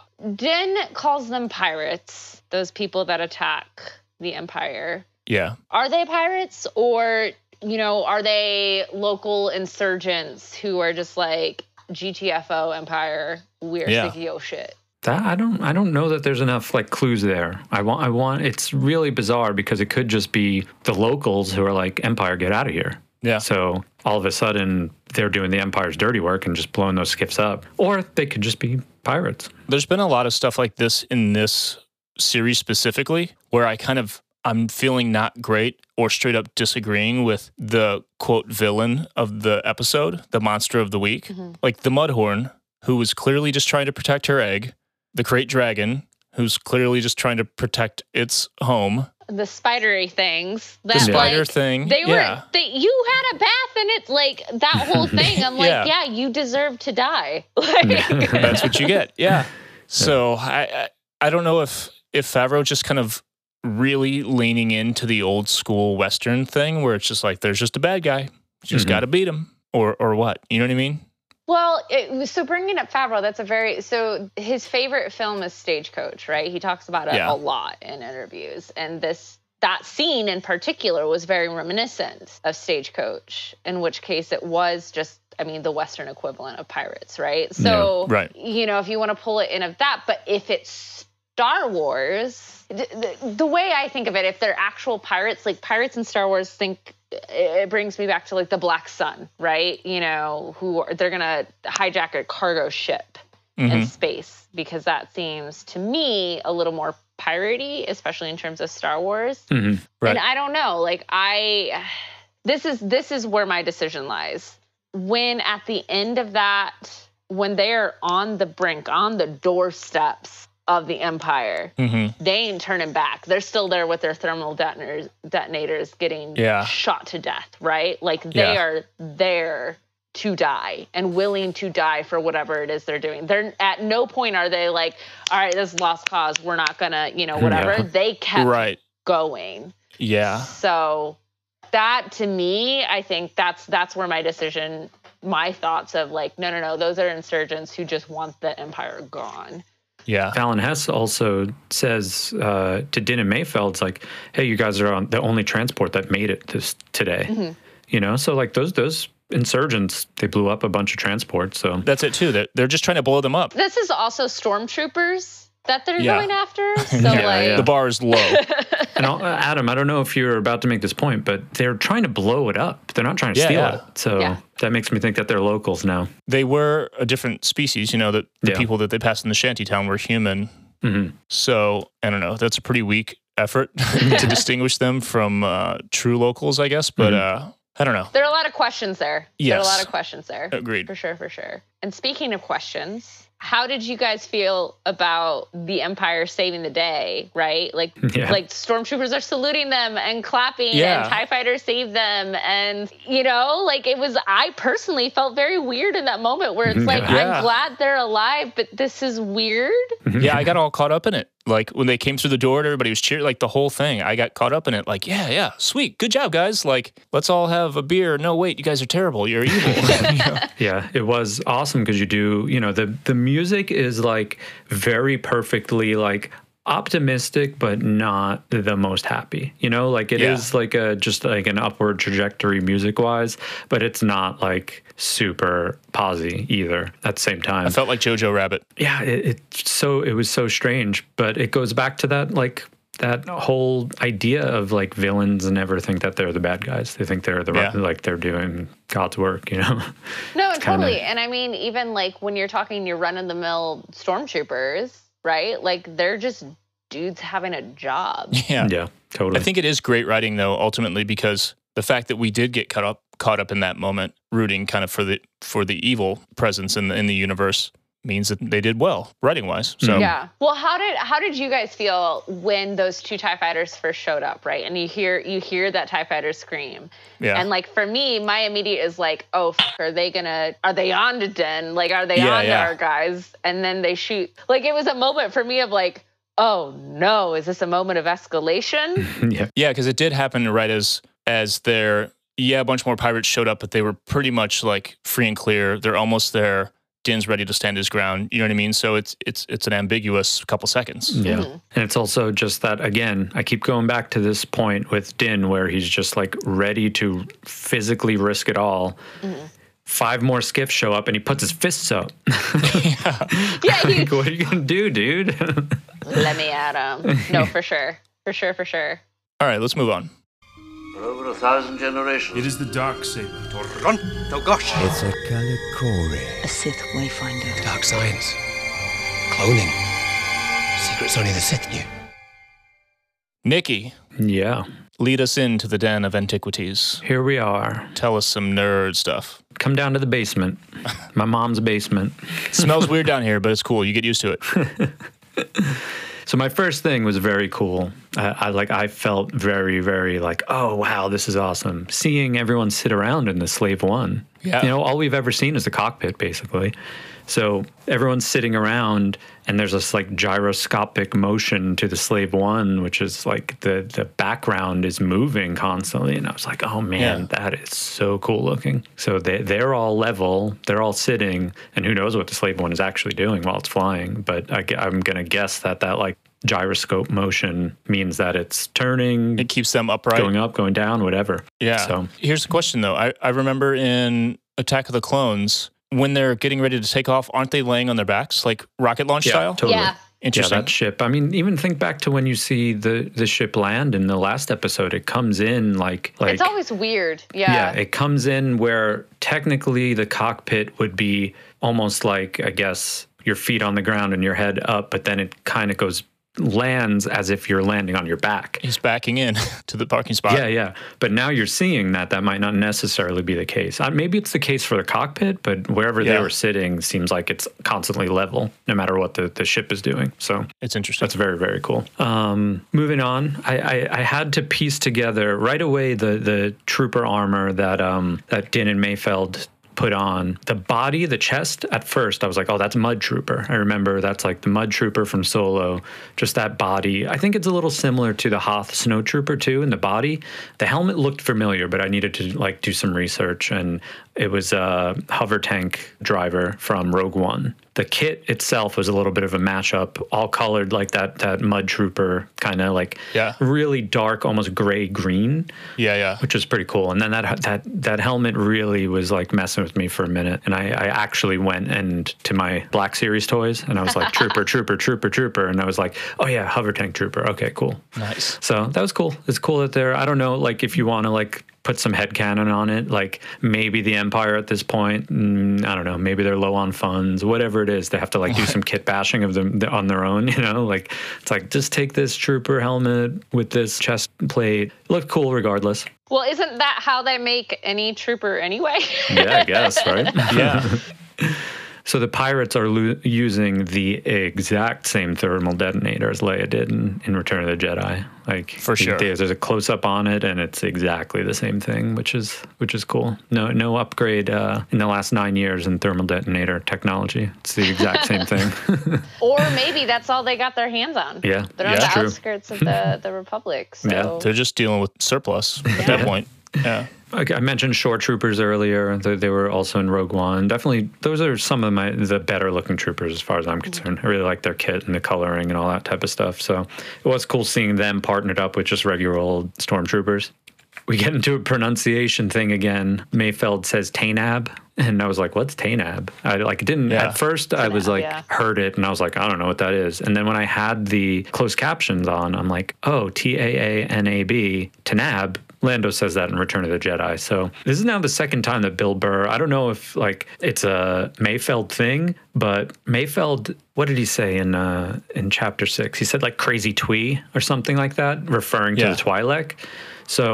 Din calls them pirates, those people that attack the Empire. Yeah. Are they pirates, or, you know, are they local insurgents who are just like, G T F O Empire, we're Yeah. sick of your shit? That I don't I don't know that there's enough like clues there. I want I want it's really bizarre because it could just be the locals who are like, Empire, get out of here. Yeah. So all of a sudden they're doing the Empire's dirty work and just blowing those skiffs up. Or they could just be pirates. There's been a lot of stuff like this in this series specifically, where I kind of, I'm feeling not great or straight up disagreeing with the quote villain of the episode, the monster of the week. Mm-hmm. Like the Mudhorn, who was clearly just trying to protect her egg, the Krayt Dragon, who's clearly just trying to protect its home. The spidery things. That, The spider like, thing, They were. yeah. They, you had a bath, and it's like that whole thing. I'm like, Yeah. yeah, you deserve to die. Like, That's what you get. Yeah. So I, I I don't know if if Favreau just kind of really leaning into the old school Western thing where it's just like there's just a bad guy, you just Mhm. got to beat him, or or what? You know what I mean? Well, it, so bringing up Favreau, that's a very, so his favorite film is Stagecoach, right? He talks about it Yeah. a lot in interviews. And this, that scene in particular was very reminiscent of Stagecoach, in which case it was just, I mean, the Western equivalent of Pirates, right? So, Yeah, right. you know, if you want to pull it in of that, but if it's Star Wars, the, the, the way I think of it, if they're actual pirates, like pirates in Star Wars think, it brings me back to like the Black Sun, right? You know, who are, they're gonna hijack a cargo ship in Mhm. space, because that seems to me a little more piratey, especially in terms of Star Wars. Mhm. Right. And I don't know, like I, this is this is where my decision lies. When at the end of that, when they're on the brink, on the doorsteps of the Empire, Mm-hmm. they ain't turning back. They're still there with their thermal detonators, detonators getting Yeah. shot to death, right? Like they Yeah. are there to die and willing to die for whatever it is they're doing. They're at no point are they like, all right, this is lost cause, we're not gonna, you know, whatever. Yeah. They kept Right. going. Yeah. So that to me, I think that's that's where my decision, my thoughts of like, no, no, no, those are insurgents who just want the Empire gone. Yeah. Fallon Hess also says uh, to Din and Mayfeld, it's like, hey, you guys are on the only transport that made it this today. Mm-hmm. You know, so like those those insurgents, they blew up a bunch of transports. So That's it too. They're, they're just trying to blow them up. This is also stormtroopers that they're Yeah. going after. So Yeah, like, yeah. The bar is low. and I'll, uh, Adam, I don't know if you're about to make this point, but they're trying to blow it up. They're not trying to Yeah, steal yeah. it. So Yeah. that makes me think that they're locals now. They were a different species. You know, that the Yeah. people that they passed in the shantytown were human. hmm So I don't know. That's a pretty weak effort to distinguish them from uh, true locals, I guess. But uh, I don't know. there are a lot of questions there. There are a Yes. lot of questions there. Agreed. For sure, for sure. And speaking of questions, how did you guys feel about the Empire saving the day, right? Like, Yeah. like stormtroopers are saluting them and clapping, Yeah. and TIE fighters save them. And, you know, like it was, I personally felt very weird in that moment where it's like, Yeah. I'm glad they're alive, but this is weird. Yeah, I got all caught up in it. Like when they came through the door and everybody was cheering, like the whole thing, I got caught up in it. Like, yeah, yeah, sweet. Good job, guys. Like, let's all have a beer. No, wait, you guys are terrible. You're evil. You know? Yeah, it was awesome because you do, you know, the the music is like very perfectly like optimistic, but not the most happy. You know, like it Yeah. is like a just like an upward trajectory music wise, but it's not like super posy either at the same time. I felt like Jojo Rabbit. yeah, it, it so it was so strange, but it goes back to that like that whole idea of like villains never think that they're the bad guys. They think they're the Yeah. like they're doing God's work, you know. No, kinda- totally. And I mean, even like when you're talking your run of the mill stormtroopers, right? Like they're just dudes having a job. Yeah. Yeah, totally. I think it is great writing though, ultimately, because the fact that we did get caught up caught up in that moment, rooting kind of for the for the evil presence in the in the universe, means that they did well writing wise. So yeah. Well, how did how did you guys feel when those two TIE fighters first showed up, right? And you hear you hear that TIE fighter scream. Yeah. And like for me, my immediate is like, oh, f- are they gonna are they on to Den? Like, are they Yeah, on to yeah. our guys? And then they shoot. Like it was a moment for me of like, oh no, is this a moment of escalation? yeah. Yeah, because it did happen right as as their yeah, a bunch more pirates showed up, but they were pretty much like free and clear. They're almost there. Din's ready to stand his ground. You know what I mean? So it's it's it's an ambiguous couple seconds. Yeah. Mhm. And it's also just that, again, I keep going back to this point with Din where he's just like ready to physically risk it all. Mhm. Five more skiffs show up and he puts his fists up. Yeah, he, Like, what are you going to do, dude? let me at him. No, for sure, for sure, for sure. All right, let's move on. For over a thousand generations. It is the dark saber. Torron, Togosh. It's a Kalikori. A Sith Wayfinder. Dark science. Cloning. Secrets only the Sith knew. Nikki, Yeah. lead us into the den of antiquities. Here we are. Tell us some nerd stuff. Come down to the basement. My mom's basement. Smells weird down here, but it's cool. You get used to it. So my first thing was very cool. I, I like I felt very, very like, oh wow, this is awesome. Seeing everyone sit around in the Slave One. Yeah. You know, all we've ever seen is the cockpit, basically. So everyone's sitting around, and there's this like gyroscopic motion to the Slave One, which is like the the background is moving constantly. And I was like, oh man, Yeah. that is so cool looking. So they they're all level, they're all sitting, and who knows what the Slave One is actually doing while it's flying. But I, I'm gonna guess that that like gyroscope motion means that it's turning, It keeps them upright. going up, going down, whatever. Yeah. So Here's the question, though. I, I remember in Attack of the Clones, when they're getting ready to take off, aren't they laying on their backs, like rocket launch yeah, style? totally. Yeah. Interesting. Yeah, that ship. I mean, even think back to when you see the the ship land in the last episode. It comes in like like It's always weird. Yeah. yeah, it comes in where technically the cockpit would be almost like, I guess, your feet on the ground and your head up, but then it kind of goes lands as if you're landing on your back. He's backing in to the parking spot. Yeah, yeah. But now you're seeing that that might not necessarily be the case. Uh, maybe it's the case for the cockpit, but wherever Yeah. they were sitting seems like it's constantly level, no matter what the, the ship is doing. So It's interesting. that's very, very cool. Um, moving on, I, I, I had to piece together right away the the trooper armor that um, that Din and Mayfeld put on. The body, the chest, at first I was like, oh, that's Mud Trooper. I remember that's like the Mud Trooper from Solo, just that body. I think it's a little similar to the Hoth Snow Trooper too in the body. The helmet looked familiar, but I needed to like do some research, and it was a hover tank driver from Rogue One. The kit itself was a little bit of a mashup, all colored like that that Mud Trooper kind of like Yeah. really dark, almost gray green, Yeah, yeah. which was pretty cool. And then that that that helmet really was like messing with me for a minute. And I, I actually went and to my Black Series toys, and I was like, Trooper, Trooper, Trooper, Trooper, and I was like, oh yeah, hover tank Trooper. Okay, cool. Nice. So that was cool. It's cool that they're, I don't know, like if you want to like put some headcanon on it, like maybe the Empire at this point, mm, I don't know, maybe they're low on funds, whatever it is, they have to like do some kit bashing of them on their own, you know, like it's like, just take this trooper helmet with this chest plate. It looked cool regardless. Well, isn't that how they make any trooper anyway? Yeah, I guess, right? Yeah. So the pirates are lo- using the exact same thermal detonator as Leia did in, in Return of the Jedi. Like For sure. there's, there's a close up on it, and it's exactly the same thing, which is which is cool. No no upgrade uh, in the last nine years in thermal detonator technology. It's the exact same thing. Or maybe that's all they got their hands on. Yeah, They're on Yeah. the True. outskirts of the, the Republic. So. Yeah, They're just dealing with surplus at that point. Yeah. Okay, I mentioned shore troopers earlier. They, they were also in Rogue One. Definitely, those are some of my the better looking troopers as far as I'm concerned. I really like their kit and the coloring and all that type of stuff. So it was cool seeing them partnered up with just regular old stormtroopers. We get into a pronunciation thing again. Mayfeld says Tainab, and I was like, "What's Tainab?" I like didn't Yeah. at first. I was Tainab, like, yeah. heard it, and I was like, I don't know what that is. And then when I had the closed captions on, I'm like, oh, T A A N A B, Tainab. Lando says that in Return of the Jedi. So this is now the second time that Bill Burr, I don't know if like it's a Mayfeld thing, but Mayfeld, what did he say in uh, in chapter six? He said like crazy twee or something like that, referring to Yeah. the Twi'lek. So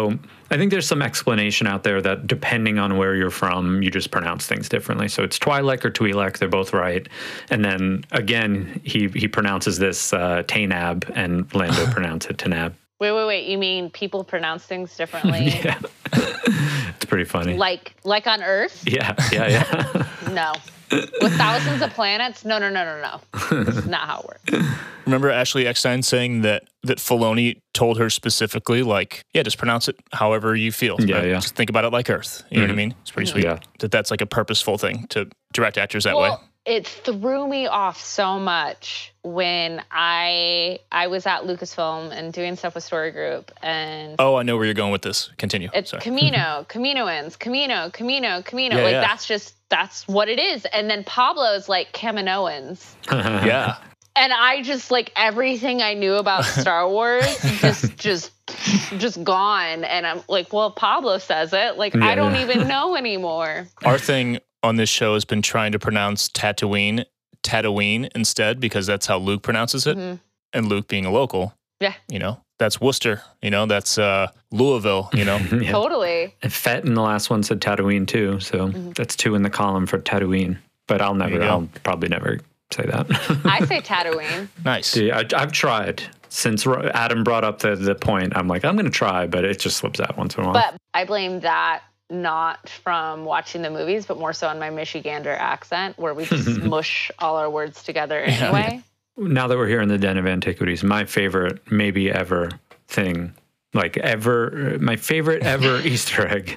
I think there's some explanation out there that depending on where you're from, you just pronounce things differently. So it's Twi'lek or Twi'lek, they're both right. And then again, he he pronounces this uh, Tainab, and Lando pronounces it Tanab. Wait, wait, wait. You mean people pronounce things differently? Yeah. It's pretty funny. Like like on Earth? Yeah, yeah, yeah. No. With thousands of planets? No, no, no, no, no. That's not how it works. Remember Ashley Eckstein saying that that Filoni told her specifically, like, yeah, just pronounce it however you feel. Yeah, right? yeah. Just think about it like Earth. You know Mm-hmm. what I mean? It's pretty sweet. Yeah. That that's like a purposeful thing to direct actors that Well, way. it threw me off so much when I I was at Lucasfilm and doing stuff with Story Group, and Oh, I know where you're going with this. Continue. it's Sorry. Camino, Caminoans, Camino, Camino, Camino. Yeah, like yeah. that's just that's what it is. And then Pablo's like Kaminoans. Yeah. And I just like everything I knew about Star Wars just just just gone. And I'm like, well, Pablo says it. Like Yeah, I don't yeah. even know anymore. Our thing on this show has been trying to pronounce Tatooine, Tatooine instead, because that's how Luke pronounces it. Mhm. And Luke being a local, Yeah, you know, that's Worcester, you know, that's uh, Louisville, you know. Yeah. totally. And Fett in the last one said Tatooine too, so that's two in the column for Tatooine. But I'll never, you go. I'll probably never say that. I say Tatooine. Nice. See, I, I've tried since Ro- Adam brought up the the point. I'm like, I'm going to try, but it just slips out once in a while. But I blame that not from watching the movies, but more so on my Michigander accent, where we just mush all our words together anyway. Now that we're here in the Den of Antiquities, my favorite, maybe ever thing, like ever, my favorite ever Easter egg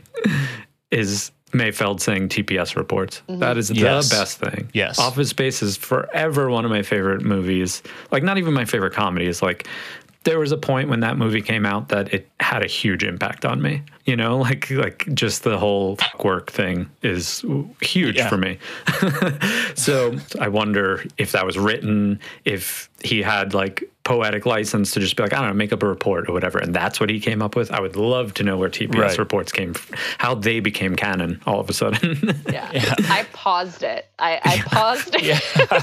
is Mayfeld saying T P S reports. That is Yes. the best thing. Yes. Office Space is forever one of my favorite movies. Like, not even my favorite comedies. Like, there was a point when that movie came out that it had a huge impact on me. You know, like like just the whole work thing is huge Yeah. for me. So I wonder if that was written, if he had like poetic license to just be like, I don't know, make up a report or whatever. And that's what he came up with. I would love to know where T P S Right. reports came, f- how they became canon all of a sudden. Yeah. I paused it. I, I paused it.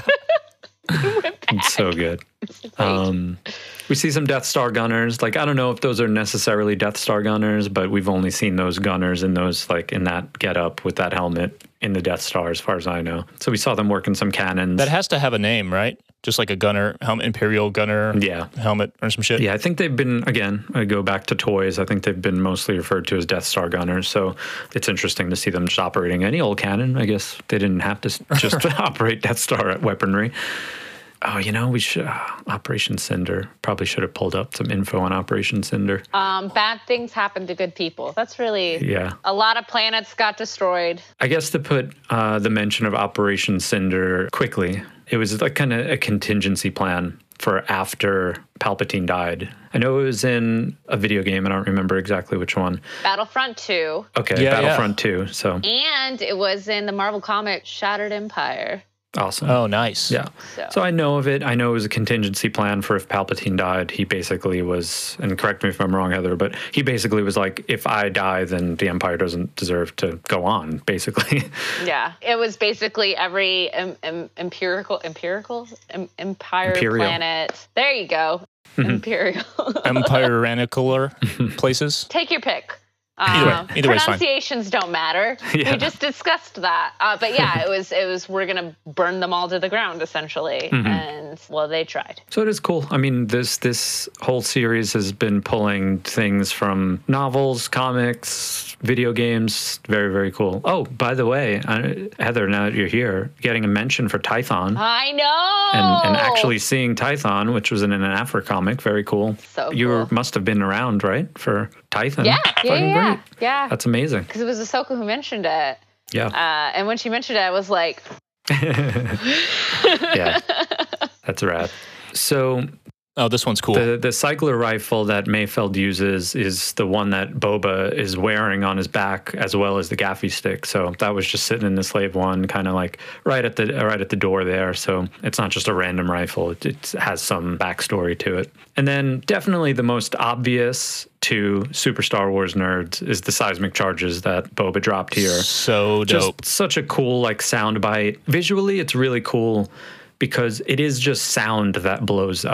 It's so good. Um, we see some Death Star gunners. Like, I don't know if those are necessarily Death Star gunners, but we've only seen those gunners in those, like, in that getup with that helmet in the Death Star, as far as I know. So we saw them working some cannons. That has to have a name, right? Just like a gunner, helmet, Imperial gunner Yeah. helmet or some shit. Yeah, I think they've been, again, I go back to toys. I think they've been mostly referred to as Death Star gunners. So it's interesting to see them just operating any old cannon. I guess they didn't have to s- just operate Death Star weaponry. Oh, you know, we should, uh, Operation Cinder. Probably should have pulled up some info on Operation Cinder. Um, bad things happen to good people. That's really Yeah. a lot of planets got destroyed. I guess to put uh, the mention of Operation Cinder quickly, it was like kind of a contingency plan for after Palpatine died. I know it was in a video game. I don't remember exactly which one. Battlefront two. Okay, Yeah, Battlefront two. So And it was in the Marvel comic Shattered Empire. awesome. Oh, nice. Yeah. So, So I know of it. I know it was a contingency plan for if Palpatine died. He basically was, and correct me if I'm wrong, Heather, but he basically was like, if I die, then the Empire doesn't deserve to go on, basically. yeah, it was basically every em- em- empirical, empirical, em- empire Imperial. planet. There you go. Imperial. Empire-ranicular places. Take your pick. Either way- Um, either way is fine. pronunciations don't matter. Yeah. We just discussed that. Uh, but yeah, it was it was we're gonna burn them all to the ground essentially. Mm-hmm. And well, they tried. So it is cool. I mean, this this whole series has been pulling things from novels, comics, video games. Very, very cool. Oh, by the way, I, Heather, now that you're here, getting a mention for Tython. I know. And, and actually seeing Tython, which was in an Afra comic, very cool. So you cool. must have been around, right, for Tython? Yeah, yeah, Fucking yeah, great. yeah. That's amazing. Because it was Ahsoka who mentioned it. Yeah, Uh, and when she mentioned it, I was like, yeah, that's rad. So Oh, this one's cool. the the cycler rifle that Mayfeld uses is the one that Boba is wearing on his back, as well as the gaffy stick. So that was just sitting in the Slave One, kind of like right at the right at the door there. So it's not just a random rifle; it, it has some backstory to it. And then definitely the most obvious to Super Star Wars nerds is the seismic charges that Boba dropped here. So dope. Just such a cool like sound bite. Visually, it's really cool because it is just sound that blows up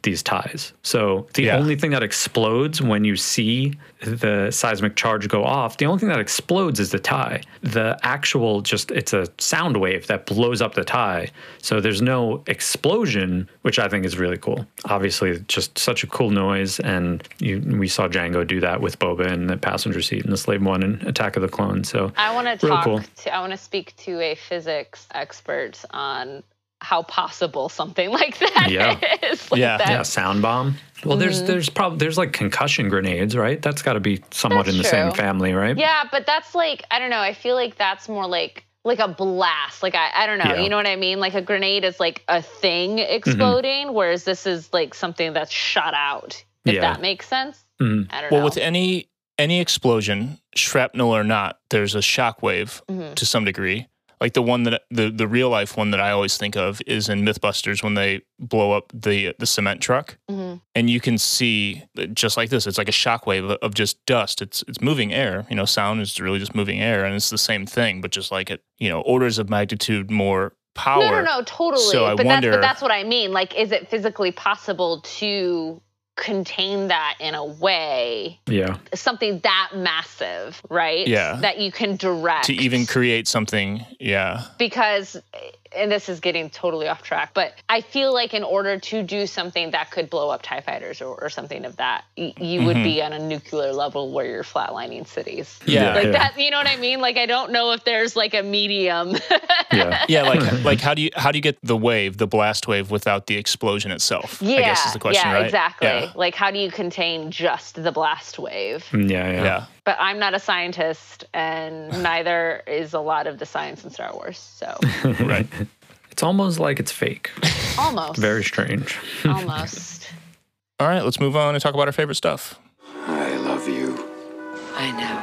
these ties. So the Yeah. only thing that explodes when you see the seismic charge go off, the only thing that explodes is the tie. The actual just, it's a sound wave that blows up the tie. So there's no explosion, which I think is really cool. Obviously, just such a cool noise. And you, we saw Django do that with Boba in the passenger seat in the Slave One and Attack of the Clones. So I want to real talk cool. to, I want to speak to a physics expert on how possible something like that Yeah. is. Like Yeah. that. Yeah, sound bomb. Well, there's there's probably there's like concussion grenades, right? That's got to be somewhat That's in the same true. family, right? Yeah, but that's like, I don't know. I feel like that's more like like a blast. Like, I, I don't know. Yeah. You know what I mean? Like a grenade is like a thing exploding, Mm-hmm. whereas this is like something that's shot out, if Yeah. that makes sense. Mhm. I don't Well, know. with any any explosion, shrapnel or not, there's a shockwave Mhm. to some degree. Like the one that the the real life one that I always think of is in Mythbusters when they blow up the the cement truck, Mhm. and you can see just like this. It's like a shockwave of just dust. It's it's moving air. You know, sound is really just moving air, and it's the same thing, but just like it, you know, orders of magnitude more power. No, no, no, totally. So I but wonder- that's but that's what I mean. Like, is it physically possible to contain that in a way, Yeah. something that massive, right? Yeah. That you can direct To even create something, yeah. because, and this is getting totally off track, but I feel like in order to do something that could blow up TIE fighters or, or something of that, y- you would be on a nuclear level where you're flatlining cities. Yeah. Like yeah. that, you know what I mean? Like, I don't know if there's like a medium. Yeah. Yeah, like like how do you how do you get the wave, the blast wave, without the explosion itself? Yeah, I guess is the question, yeah, right? exactly. Yeah. Like, how do you contain just the blast wave? Yeah, yeah. Yeah. But I'm not a scientist, and neither is a lot of the science in Star Wars. So Right. It's almost like it's fake. almost, Very strange. almost. All right, let's move on and talk about our favorite stuff. I love you. I know.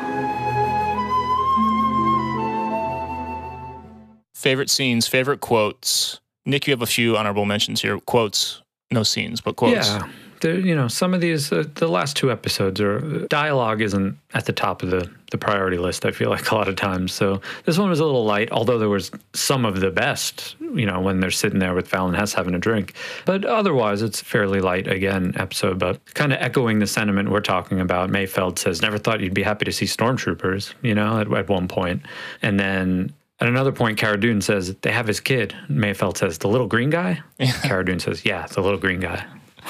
Favorite scenes, favorite quotes. Nick, you have a few honorable mentions here. Quotes, no scenes, but quotes. Yeah. There, you know, some of these, uh, the last two episodes are dialogue isn't at the top of the, the priority list, I feel like a lot of times. So this one was a little light, although there was some of the best, you know, when they're sitting there with Fallon Hess having a drink. But otherwise, it's fairly light, again, episode. But kind of echoing the sentiment we're talking about, Mayfeld says, never thought you'd be happy to see stormtroopers, you know, at, at one point. And then at another point, Cara Dune says, they have his kid. Mayfeld says, the little green guy? Cara Dune says, yeah, the little green guy.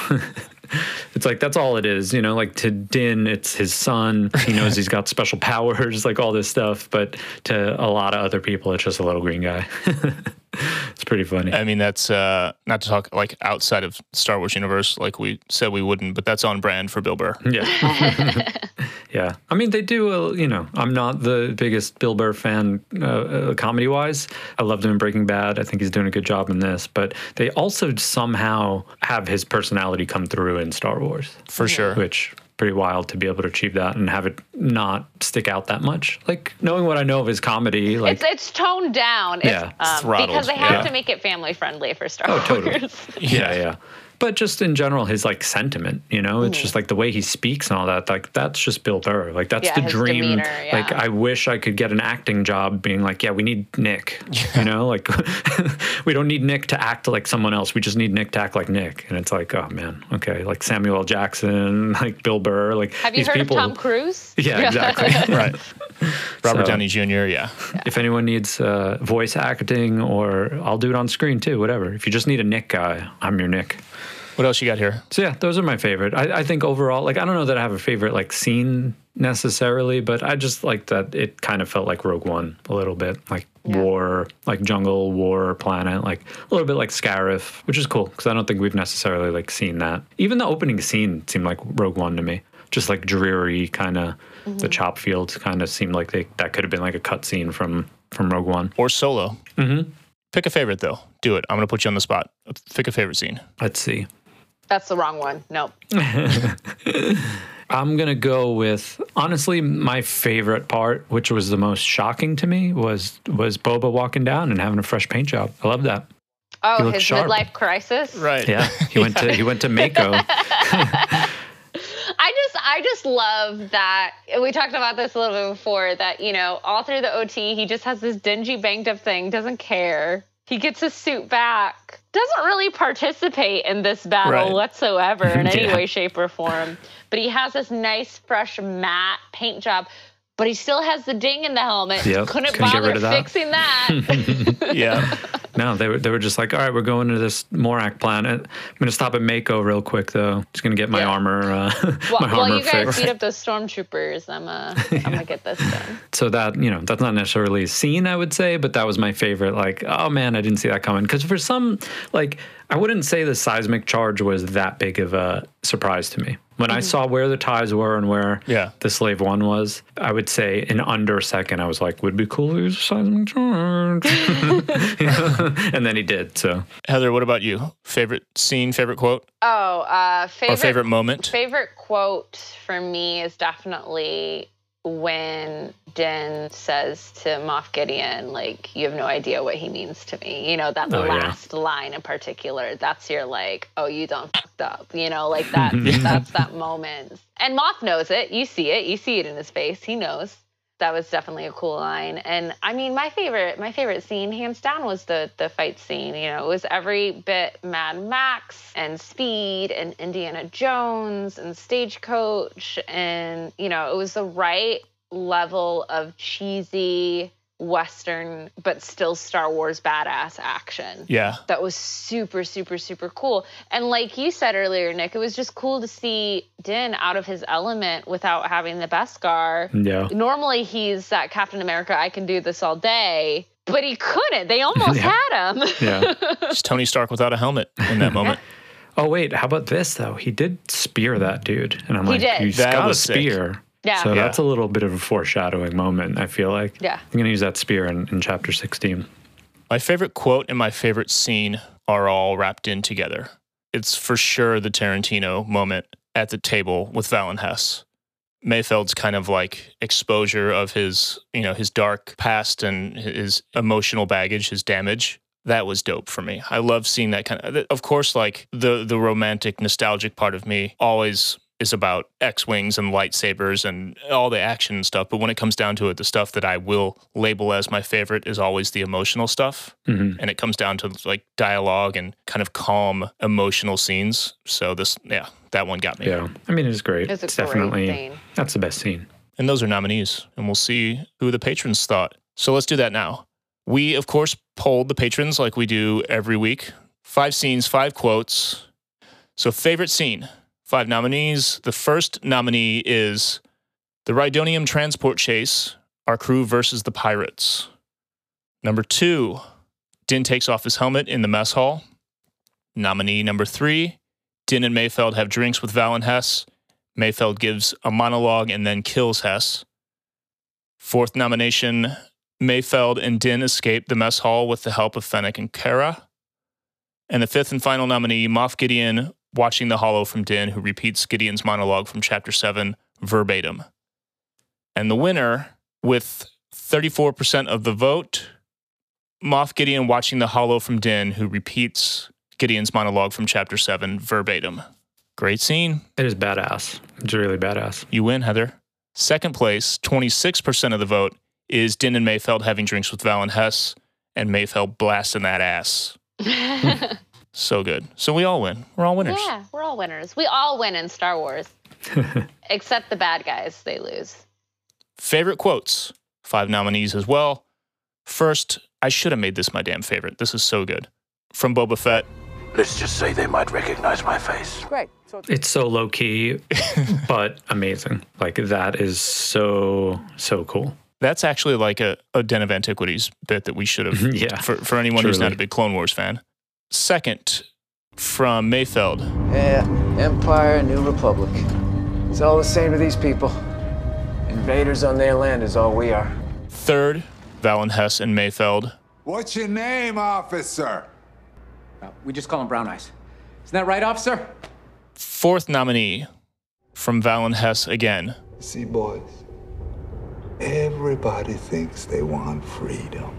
It's like, that's all it is, you know, like to Din, it's his son. He knows he's got special powers, like all this stuff. But to a lot of other people, it's just a little green guy. It's pretty funny. I mean, that's uh, not to talk like outside of Star Wars universe, like we said we wouldn't, but that's on brand for Bill Burr. Yeah. Yeah. I mean, they do, uh, you know, I'm not the biggest Bill Burr fan uh, uh, comedy-wise. I loved him in Breaking Bad. I think he's doing a good job in this. But they also somehow have his personality come through in Star Wars. For sure. Which, pretty wild to be able to achieve that and have it not stick out that much. Like, knowing what I know of his comedy, like... It's it's toned down. It's, Yeah. um, Throttled, because they have yeah. to make it family friendly for Star Oh, Wars. totally. Yeah, yeah. But just in general, his like sentiment, you know, it's just like the way he speaks and all that. Like that's just Bill Burr. Like that's Yeah, the his dream. demeanor, yeah. Like I wish I could get an acting job, being like, yeah, we need Nick. You know, like we don't need Nick to act like someone else. We just need Nick to act like Nick. And it's like, oh man, okay, like Samuel L. Jackson, like Bill Burr, like Have you these heard people. of Tom Cruise? Yeah, exactly. Right. Robert So- Downey Junior, yeah. If anyone needs uh, voice acting, or I'll do it on screen too, whatever. If you just need a Nick guy, I'm your Nick. What else you got here? So yeah, those are my favorite. I, I think overall, like I don't know that I have a favorite like scene necessarily, but I just like that it kind of felt like Rogue One a little bit, like Yeah. war, like jungle, war, planet, like a little bit like Scarif, which is cool because I don't think we've necessarily like seen that. Even the opening scene seemed like Rogue One to me, just like dreary kind of. Mm-hmm. The chop fields kind of seemed like they that could have been like a cutscene from from Rogue One. Or Solo. Mm-hmm. Pick a favorite, though. Do it. I'm going to put you on the spot. Pick a favorite scene. Let's see. That's the wrong one. Nope. I'm going to go with, honestly, my favorite part, which was the most shocking to me, was was Boba walking down and having a fresh paint job. I love that. He Oh, looked his sharp. midlife crisis. Right. Yeah, he went to he went to Mako. I just I just love that we talked about this a little bit before, that, you know, all through the O T he just has this dingy banged up thing, doesn't care. He gets his suit back doesn't really participate in this battle Right. whatsoever in any Yeah. way, shape, or form. But he has this nice, fresh, matte paint job. But he still has the ding in the helmet. Yep, Couldn't couldn't get bother rid of that. fixing that. Yeah. No, they were they were just like, all right, we're going to this Morak planet. I'm gonna stop at Mako real quick though. Just gonna get my Yeah. armor, uh, Well, my while armor you guys fixed. beat up those stormtroopers, I'm uh, I'm gonna get this done. So that, you know, that's not necessarily a scene, I would say, but that was my favorite. Like, oh man, I didn't see that coming. Because for some, like, I wouldn't say the seismic charge was that big of a surprise to me. When I saw where the ties were and where Yeah. the Slave One was, I would say in under a second, I was like, would be cool to use a seismic charge. And then he did. So Heather, what about you? Favorite scene, favorite quote, Oh, uh, favorite or favorite moment? favorite quote for me is definitely when Din says to Moff Gideon, like, you have no idea what he means to me. You know, that Oh, yeah. last line in particular, that's your like, oh, you done fucked up. You know, like that, that's that moment. And Moff knows it. You see it. You see it in his face. He knows. That was definitely a cool line. And I mean, my favorite, my favorite scene, hands down, was the the fight scene. You know, it was every bit Mad Max and Speed and Indiana Jones and Stagecoach, and you know, it was the right level of cheesy Western, but still Star Wars badass action. Yeah. That was super, super, super cool. And like you said earlier, Nick, it was just cool to see Din out of his element without having the Beskar. yeah. Normally he's that Captain America, I can do this all day, but he couldn't. They almost Yeah. had him. Yeah. It's Tony Stark without a helmet in that moment. Oh wait, how about this though? He did spear that dude, and I'm He like, did. he's That got a was sick. spear. Yeah. So Yeah. that's a little bit of a foreshadowing moment, I feel like. Yeah. I'm gonna use that spear in, in chapter sixteen. My favorite quote and my favorite scene are all wrapped in together. It's for sure the Tarantino moment at the table with Valen Hess. Mayfeld's kind of like exposure of his, you know, his dark past and his emotional baggage, his damage. That was dope for me. I love seeing that kind of, of course, like the the romantic, nostalgic part of me always is about X-Wings and lightsabers and all the action and stuff. But when it comes down to it, the stuff that I will label as my favorite is always the emotional stuff. Mhm. And it comes down to like dialogue and kind of calm emotional scenes. So this, yeah, that one got me. Yeah. I mean, it's great. It's a It's great definitely, scene. that's the best scene. And those are nominees. And we'll see who the patrons thought. So let's do that now. We, of course, polled the patrons like we do every week. Five scenes, five quotes. So favorite scene, five nominees. The first nominee is the Rhydonium transport chase, our crew versus the pirates. Number two, Din takes off his helmet in the mess hall. Nominee number three, Din and Mayfeld have drinks with Valen Hess. Mayfeld gives a monologue and then kills Hess. Fourth nomination, Mayfeld and Din escape the mess hall with the help of Fennec and Kara. And the fifth and final nominee, Moff Gideon, watching the holo from Din, who repeats Gideon's monologue from Chapter seven verbatim. And the winner, with thirty-four percent of the vote, Moff Gideon watching the holo from Din, who repeats Gideon's monologue from Chapter seven verbatim. Great scene. It is badass. It's really badass. You win, Heather. Second place, twenty-six percent of the vote, is Din and Mayfeld having drinks with Valen Hess, and Mayfeld blasting that ass. So good. So we all win. We're all winners. Yeah, we're all winners. We all win in Star Wars. Except the bad guys, they lose. Favorite quotes. Five nominees as well. First, I should have made this my damn favorite. This is so good. From Boba Fett. Let's just say they might recognize my face. Great. So It's so low key, but amazing. Like that is so, so cool. That's actually like a, a Den of Antiquities bit that we should have, Yeah, for, for anyone who's truly. not a big Clone Wars fan. Second, from Mayfeld. Yeah, Empire, New Republic. It's all the same to these people. Invaders on their land is all we are. Third, Valen Hess and Mayfeld. What's your name, officer? Uh, we just call him Brown Eyes. Isn't that right, officer? Fourth nominee, from Valen Hess again. See, boys, everybody thinks they want freedom.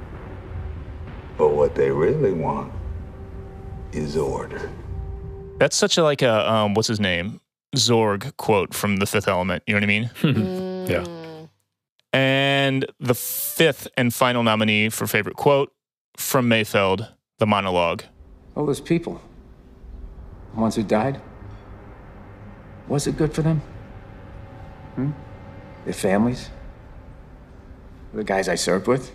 But what they really want is order. That's such a like a, um, what's his name? Zorg quote from The Fifth Element. You know what I mean? Yeah. And the fifth and final nominee for favorite quote, from Mayfeld, the monologue. All those people, the ones who died, was it good for them? Hmm? Their families? The guys I served with?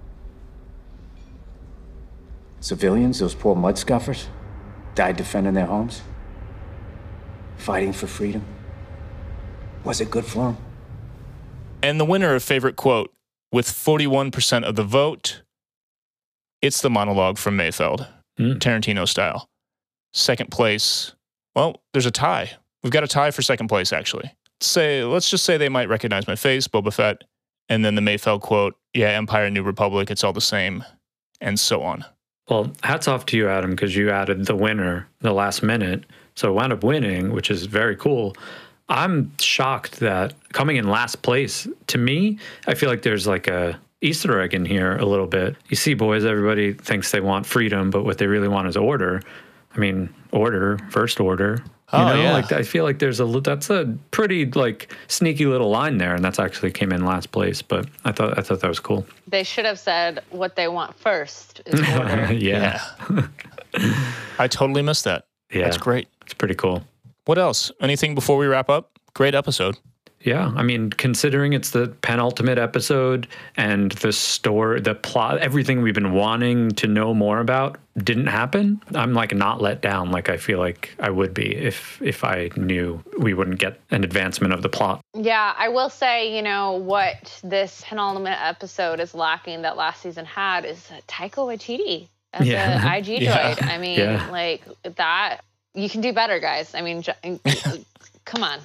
Civilians, those poor mudscuffers, died defending their homes? Fighting for freedom? Was it good for them? And the winner of favorite quote, with forty-one percent of the vote, it's the monologue from Mayfeld, mm. Tarantino style. Second place, well, there's a tie. We've got a tie for second place, actually. Say, let's just say they might recognize my face, Boba Fett, and then the Mayfeld quote, yeah, Empire, New Republic, it's all the same, and so on. Well, hats off to you, Adam, because you added the winner the last minute, so it wound up winning, which is very cool. I'm shocked that coming in last place, to me, I feel like there's like a Easter egg in here a little bit. You see, boys, everybody thinks they want freedom, but what they really want is order. I mean, order, first order. You oh, know, yeah. like I feel like there's a that's a pretty like sneaky little line there, and that's actually came in last place. But I thought I thought that was cool. They should have said what they want first is order. yeah, yeah. I totally missed that. Yeah, that's great. It's pretty cool. What else? Anything before we wrap up? Great episode. Yeah, I mean, considering it's the penultimate episode and the story, the plot, everything we've been wanting to know more about didn't happen, I'm like not let down like I feel like I would be if if I knew we wouldn't get an advancement of the plot. Yeah, I will say, you know, what this penultimate episode is lacking that last season had is Taika Waititi as Yeah. an I G droid. Yeah. I mean, Yeah. like that, you can do better, guys. I mean, j- come on.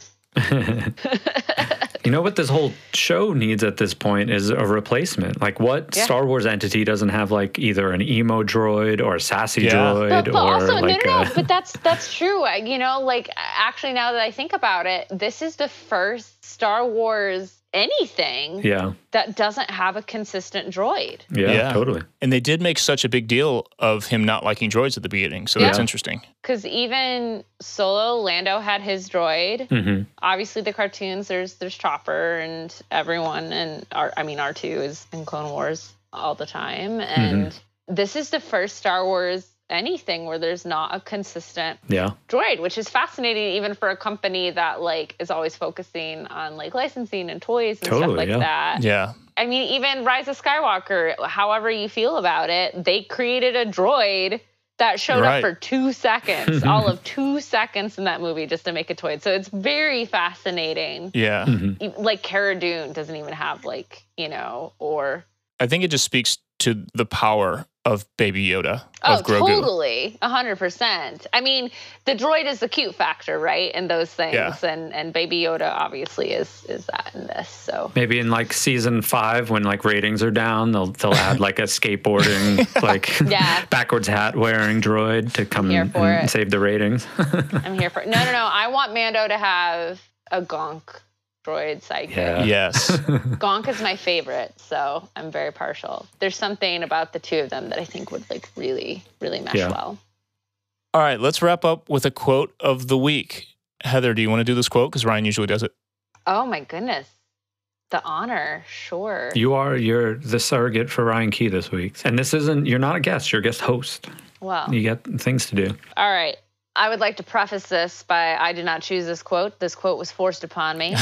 You know what this whole show needs at this point is a replacement. Like what Yeah. Star Wars entity doesn't have like either an emo droid or a sassy Yeah. droid But, but or also, like no, no, a, no, but that's that's true. I- You know, like actually, now that I think about it, this is the first Star Wars anything yeah, that doesn't have a consistent droid. yeah, Yeah. totally. And they did make such a big deal of him not liking droids at the beginning, so that's Yeah. interesting. Because even Solo, Lando had his droid. hmm Obviously, the cartoons, there's there's Chopper and everyone, and R, I mean R two is in Clone Wars all the time, and this is the first Star Wars anything where there's not a consistent Yeah, droid, which is fascinating even for a company that like is always focusing on like licensing and toys and Totally, stuff like yeah. that. Yeah. I mean, even Rise of Skywalker, however you feel about it, they created a droid that showed Right. up for two seconds, all of two seconds in that movie just to make a toy. So it's very fascinating. Yeah. Mm-hmm. E- Like Cara Dune doesn't even have like, you know, or I think it just speaks to the power of Baby Yoda, oh, of Grogu. totally, a hundred percent. I mean, the droid is the cute factor, right? And those things, Yeah. and and Baby Yoda obviously is is that in this. So maybe in like season five when like ratings are down, they'll they'll add like a skateboarding like Yeah. backwards hat wearing droid to come Here and, for and it. save the ratings. I'm here for it. No, no, no. I want Mando to have a Gonk droid sidekick. Yeah. Yes. Gonk is my favorite, so I'm very partial. There's something about the two of them that I think would like really, really mesh Yeah. well. All right, let's wrap up with a quote of the week. Heather, do you want to do this quote? Because Ryan usually does it. Oh my goodness. The honor, sure. You are you're the surrogate for Ryan Key this week, and this isn't. You're not a guest. You're a guest host. Well, You got things to do. all right. I would like to preface this by I did not choose this quote. This quote was forced upon me.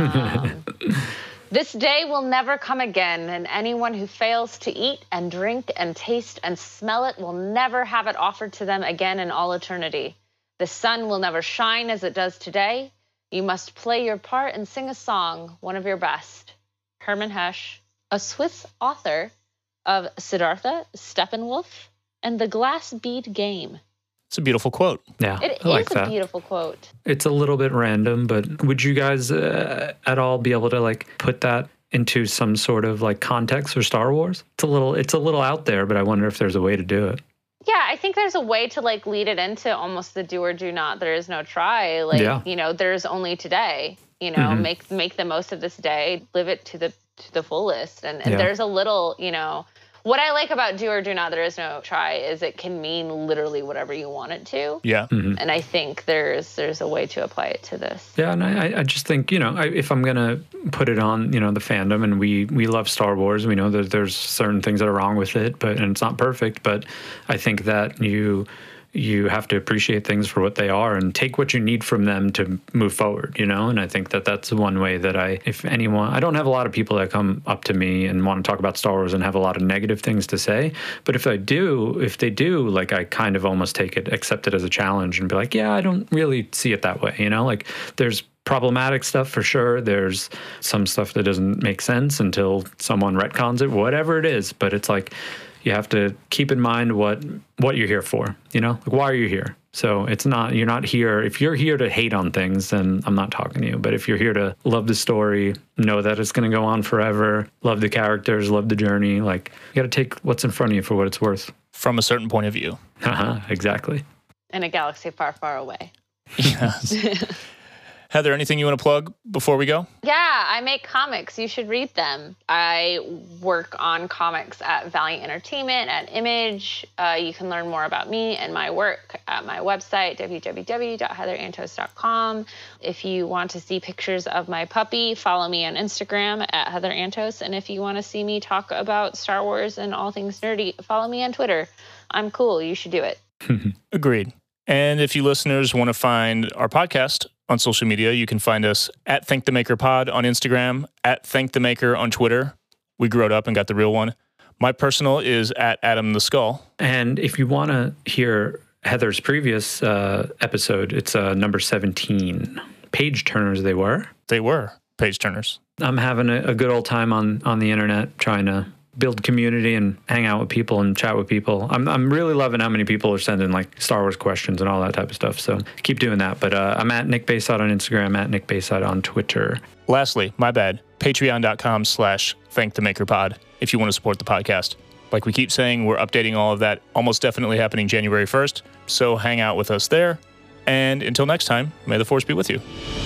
Um, this day will never come again, and anyone who fails to eat and drink and taste and smell it will never have it offered to them again in all eternity. The sun will never shine as it does today. You must play your part and sing a song, one of your best. Hermann Hesse, a Swiss author of Siddhartha, Steppenwolf, and The Glass Bead Game. It's a beautiful quote. Yeah, It I like is a that. beautiful quote. It's a little bit random, but would you guys uh, at all be able to like put that into some sort of like context for Star Wars? It's a little, it's a little out there, but I wonder if there's a way to do it. Yeah, I think there's a way to like lead it into almost the do or do not. There is no try. Like, Yeah. you know, there's only today. You know, Mhm. make make the most of this day, live it to the to the fullest. And, and Yeah. there's a little, you know, what I like about do or do not, there is no try, is it can mean literally whatever you want it to. Yeah. Mhm. And I think there's there's a way to apply it to this. Yeah, and I, I just think, you know, I, if I'm gonna put it on, you know, the fandom, and we we love Star Wars, we know that there's certain things that are wrong with it, but and it's not perfect, but I think that you you have to appreciate things for what they are and take what you need from them to move forward, you know? And I think that that's one way that I, if anyone, I don't have a lot of people that come up to me and want to talk about Star Wars and have a lot of negative things to say. But if I do, if they do, like, I kind of almost take it, accept it as a challenge and be like, yeah, I don't really see it that way, you know? Like, there's problematic stuff for sure. There's some stuff that doesn't make sense until someone retcons it, whatever it is. But it's like, you have to keep in mind what what you're here for, you know? Like, why are you here? So it's not, you're not here, if you're here to hate on things, then I'm not talking to you. But if you're here to love the story, know that it's going to go on forever, love the characters, love the journey, like, you got to take what's in front of you for what it's worth. From a certain point of view. Uh-huh, exactly. In a galaxy far, far away. Yes. Heather, anything you want to plug before we go? Yeah, I make comics. You should read them. I work on comics at Valiant Entertainment, at Image. Uh, you can learn more about me and my work at my website, w w w dot heather antos dot com. If you want to see pictures of my puppy, follow me on Instagram at Heather Antos. And if you want to see me talk about Star Wars and all things nerdy, follow me on Twitter. I'm cool. You should do it. Agreed. And if you listeners want to find our podcast on social media, you can find us at Thank the Maker Pod on Instagram, at Thank the Maker on Twitter. We grew it up and got the real one. My personal is at Adam the Skull. And if you want to hear Heather's previous uh, episode, it's uh, number seventeen. Page turners they were. They were page turners. I'm having a, a good old time on, on the internet trying to build community and hang out with people and chat with people. I'm I'm really loving how many people are sending like Star Wars questions and all that type of stuff. So keep doing that. But uh, I'm at Nick Bayside on Instagram, at Nick Bayside on Twitter. Lastly, my bad, patreon.com slash thank the maker pod if you want to support the podcast. Like we keep saying, we're updating all of that, almost definitely happening January first. So hang out with us there. And until next time, may the Force be with you.